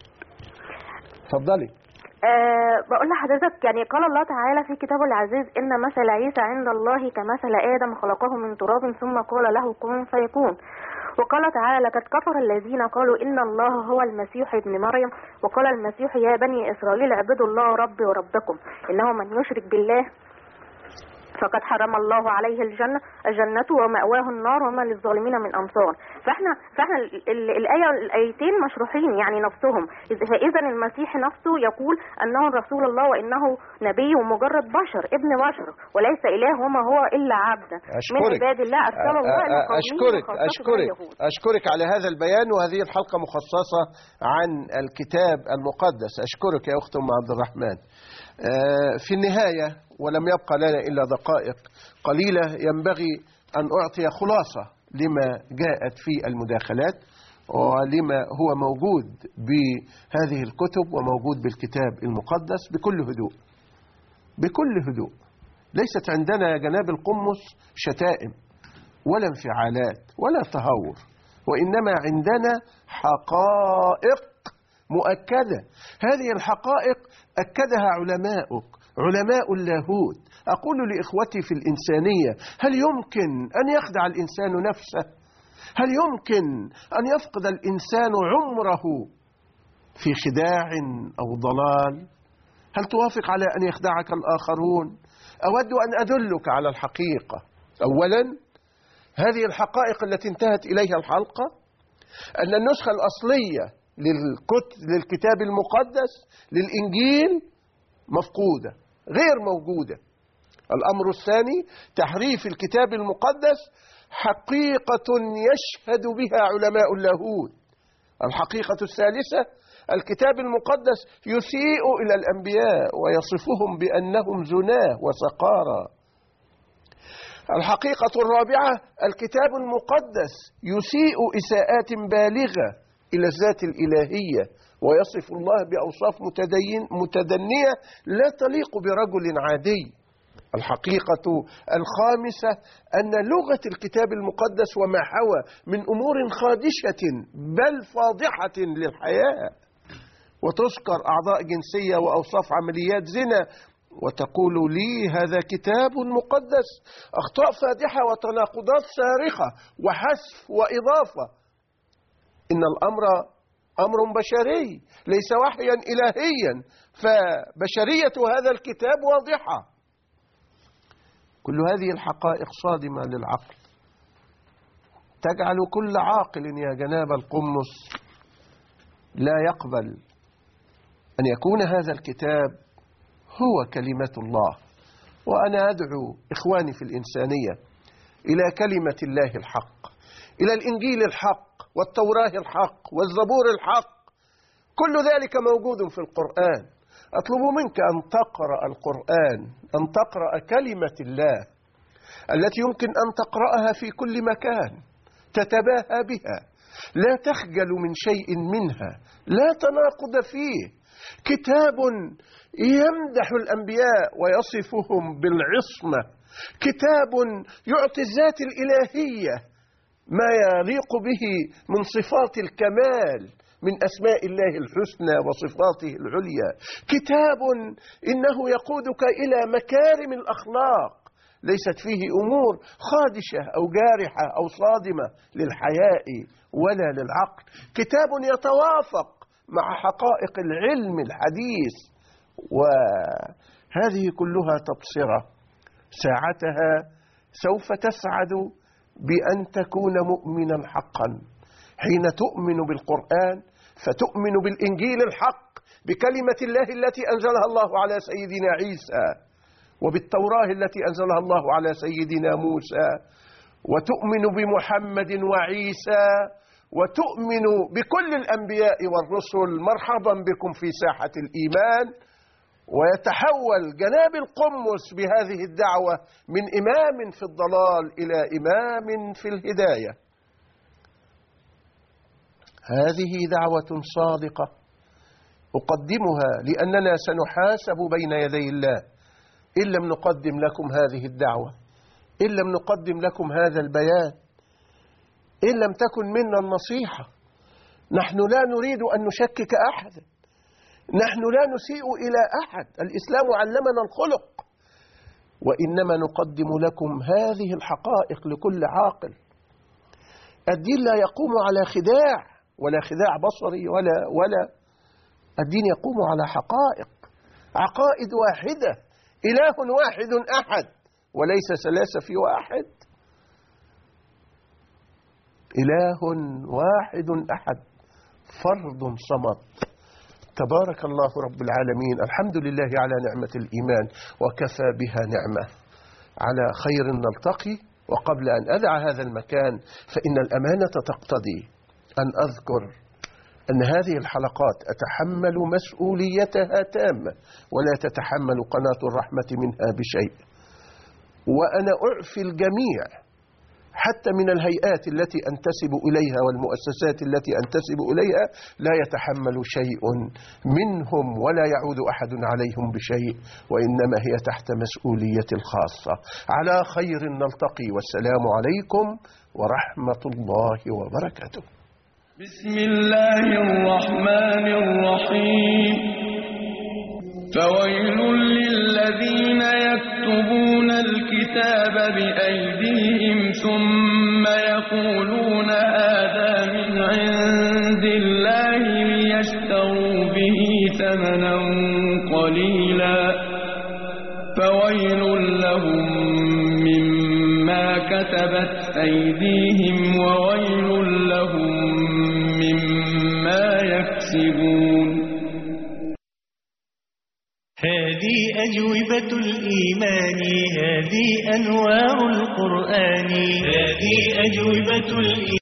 تفضلي. أه بقول لحضرتك، يعني قال الله تعالى في كتابه العزيز: إن مثل عيسى عند الله كمثل آدم خلقه من تراب ثم قال له كن فيكون. وقال تعالى: لقد كفر الذين قالوا إن الله هو المسيح ابن مريم وقال المسيح يا بني إسرائيل اعبدوا الله ربي وربكم إنه من يشرك بالله فقد حرم الله عليه الجنة الجنة ومأواه النار وما للظالمين من أنصار. فاحنا فاحنا الآية الآيتين مشروحين يعني نفسهم. فإذا المسيح نفسه يقول أنه رسول الله وإنه نبي ومجرد بشر ابن بشر وليس إله وما هو إلا عبد من عباد الله أرسل الله إلى قومه. أشكرك أشكرك أشكرك على هذا البيان، وهذه الحلقة مخصصة عن الكتاب المقدس. أشكرك يا أخت أم عبد الرحمن. في النهاية ولم يبقى لنا إلا دقائق قليلة، ينبغي أن أعطي خلاصة لما جاءت في المداخلات ولما هو موجود بهذه الكتب وموجود بالكتاب المقدس بكل هدوء. بكل هدوء. ليست عندنا يا جناب القمص شتائم ولا انفعالات ولا تهور، وإنما عندنا حقائق مؤكدة. هذه الحقائق أكدها علماؤك علماء اللاهوت. أقول لإخوتي في الإنسانية: هل يمكن أن يخدع الإنسان نفسه؟ هل يمكن أن يفقد الإنسان عمره في خداع أو ضلال؟ هل توافق على أن يخدعك الآخرون؟ أود أن أدلك على الحقيقة. أولا، هذه الحقائق التي انتهت إليها الحلقة أن النسخة الأصلية للكتاب المقدس للإنجيل مفقودة غير موجودة. الأمر الثاني، تحريف الكتاب المقدس حقيقة يشهد بها علماء اللاهوت. الحقيقة الثالثة، الكتاب المقدس يسيء إلى الأنبياء ويصفهم بأنهم زناه وسقارى. الحقيقة الرابعة، الكتاب المقدس يسيء إساءات بالغة إلى الذات الإلهية ويصف الله بأوصاف متدين متدنية لا تليق برجل عادي. الحقيقة الخامسة، أن لغة الكتاب المقدس وما حوى من أمور خادشة بل فاضحة للحياة، وتذكر أعضاء جنسية وأوصاف عمليات زنا، وتقول لي هذا كتاب مقدس. أخطاء فادحة وتناقضات صارخة وحذف وإضافة. إن الأمر أمر بشري ليس وحيا إلهيا، فبشرية هذا الكتاب واضحة. كل هذه الحقائق صادمة للعقل. تجعل كل عاقل يا جناب القمص لا يقبل أن يكون هذا الكتاب هو كلمة الله. وأنا أدعو إخواني في الإنسانية إلى كلمة الله الحق، إلى الإنجيل الحق والتوراة الحق والزبور الحق، كل ذلك موجود في القرآن. أطلب منك أن تقرأ القرآن، أن تقرأ كلمة الله التي يمكن أن تقرأها في كل مكان، تتباهى بها، لا تخجل من شيء منها، لا تناقض فيه. كتاب يمدح الأنبياء ويصفهم بالعصمة، كتاب يعطي الذات الإلهية ما يليق به من صفات الكمال من أسماء الله الحسنى وصفاته العليا، كتاب إنه يقودك إلى مكارم الأخلاق ليست فيه أمور خادشة أو جارحة أو صادمة للحياء ولا للعقل، كتاب يتوافق مع حقائق العلم الحديث. وهذه كلها تبصرة ساعتها سوف تسعد بأن تكون مؤمنا حقا. حين تؤمن بالقرآن فتؤمن بالإنجيل الحق، بكلمة الله التي أنزلها الله على سيدنا عيسى، وبالتوراة التي أنزلها الله على سيدنا موسى، وتؤمن بمحمد وعيسى، وتؤمن بكل الأنبياء والرسل. مرحبا بكم في ساحة الإيمان. ويتحول جناب القمص بهذه الدعوة من إمام في الضلال إلى إمام في الهداية. هذه دعوة صادقة أقدمها لأننا سنحاسب بين يدي الله إن لم نقدم لكم هذه الدعوة، إن لم نقدم لكم هذا البيان، إن لم تكن منا النصيحة. نحن لا نريد أن نشكك أحدا، نحن لا نسيء إلى أحد، الإسلام علمنا الخلق، وإنما نقدم لكم هذه الحقائق لكل عاقل. الدين لا يقوم على خداع ولا خداع بصري ولا ولا الدين يقوم على حقائق، عقائد واحدة، إله واحد أحد وليس ثلاثة في واحد، إله واحد أحد فرد صمد. تبارك الله رب العالمين. الحمد لله على نعمة الإيمان وكفى بها نعمة. على خير نلتقي. وقبل أن أدع هذا المكان فإن الأمانة تقتضي أن أذكر أن هذه الحلقات أتحمل مسؤوليتها تامة ولا تتحمل قناة الرحمة منها بشيء، وأنا أعفي الجميع حتى من الهيئات التي أنتسب إليها والمؤسسات التي أنتسب إليها، لا يتحمل شيء منهم ولا يعود أحد عليهم بشيء، وإنما هي تحت مسؤولية الخاصة. على خير نلتقي، والسلام عليكم ورحمة الله وبركاته. بسم الله الرحمن الرحيم. فويل للذين يكتبون الكتاب بأيديهم ثم يقولون هذا من عند الله ليشتروا به ثمنا قليلا، فويل لهم مما كتبت أيديهم وويل لهم مما يكسبون. هذه أجوبة الإيمان، هذه أنوار القرآن، هذه أجوبة الإيمان.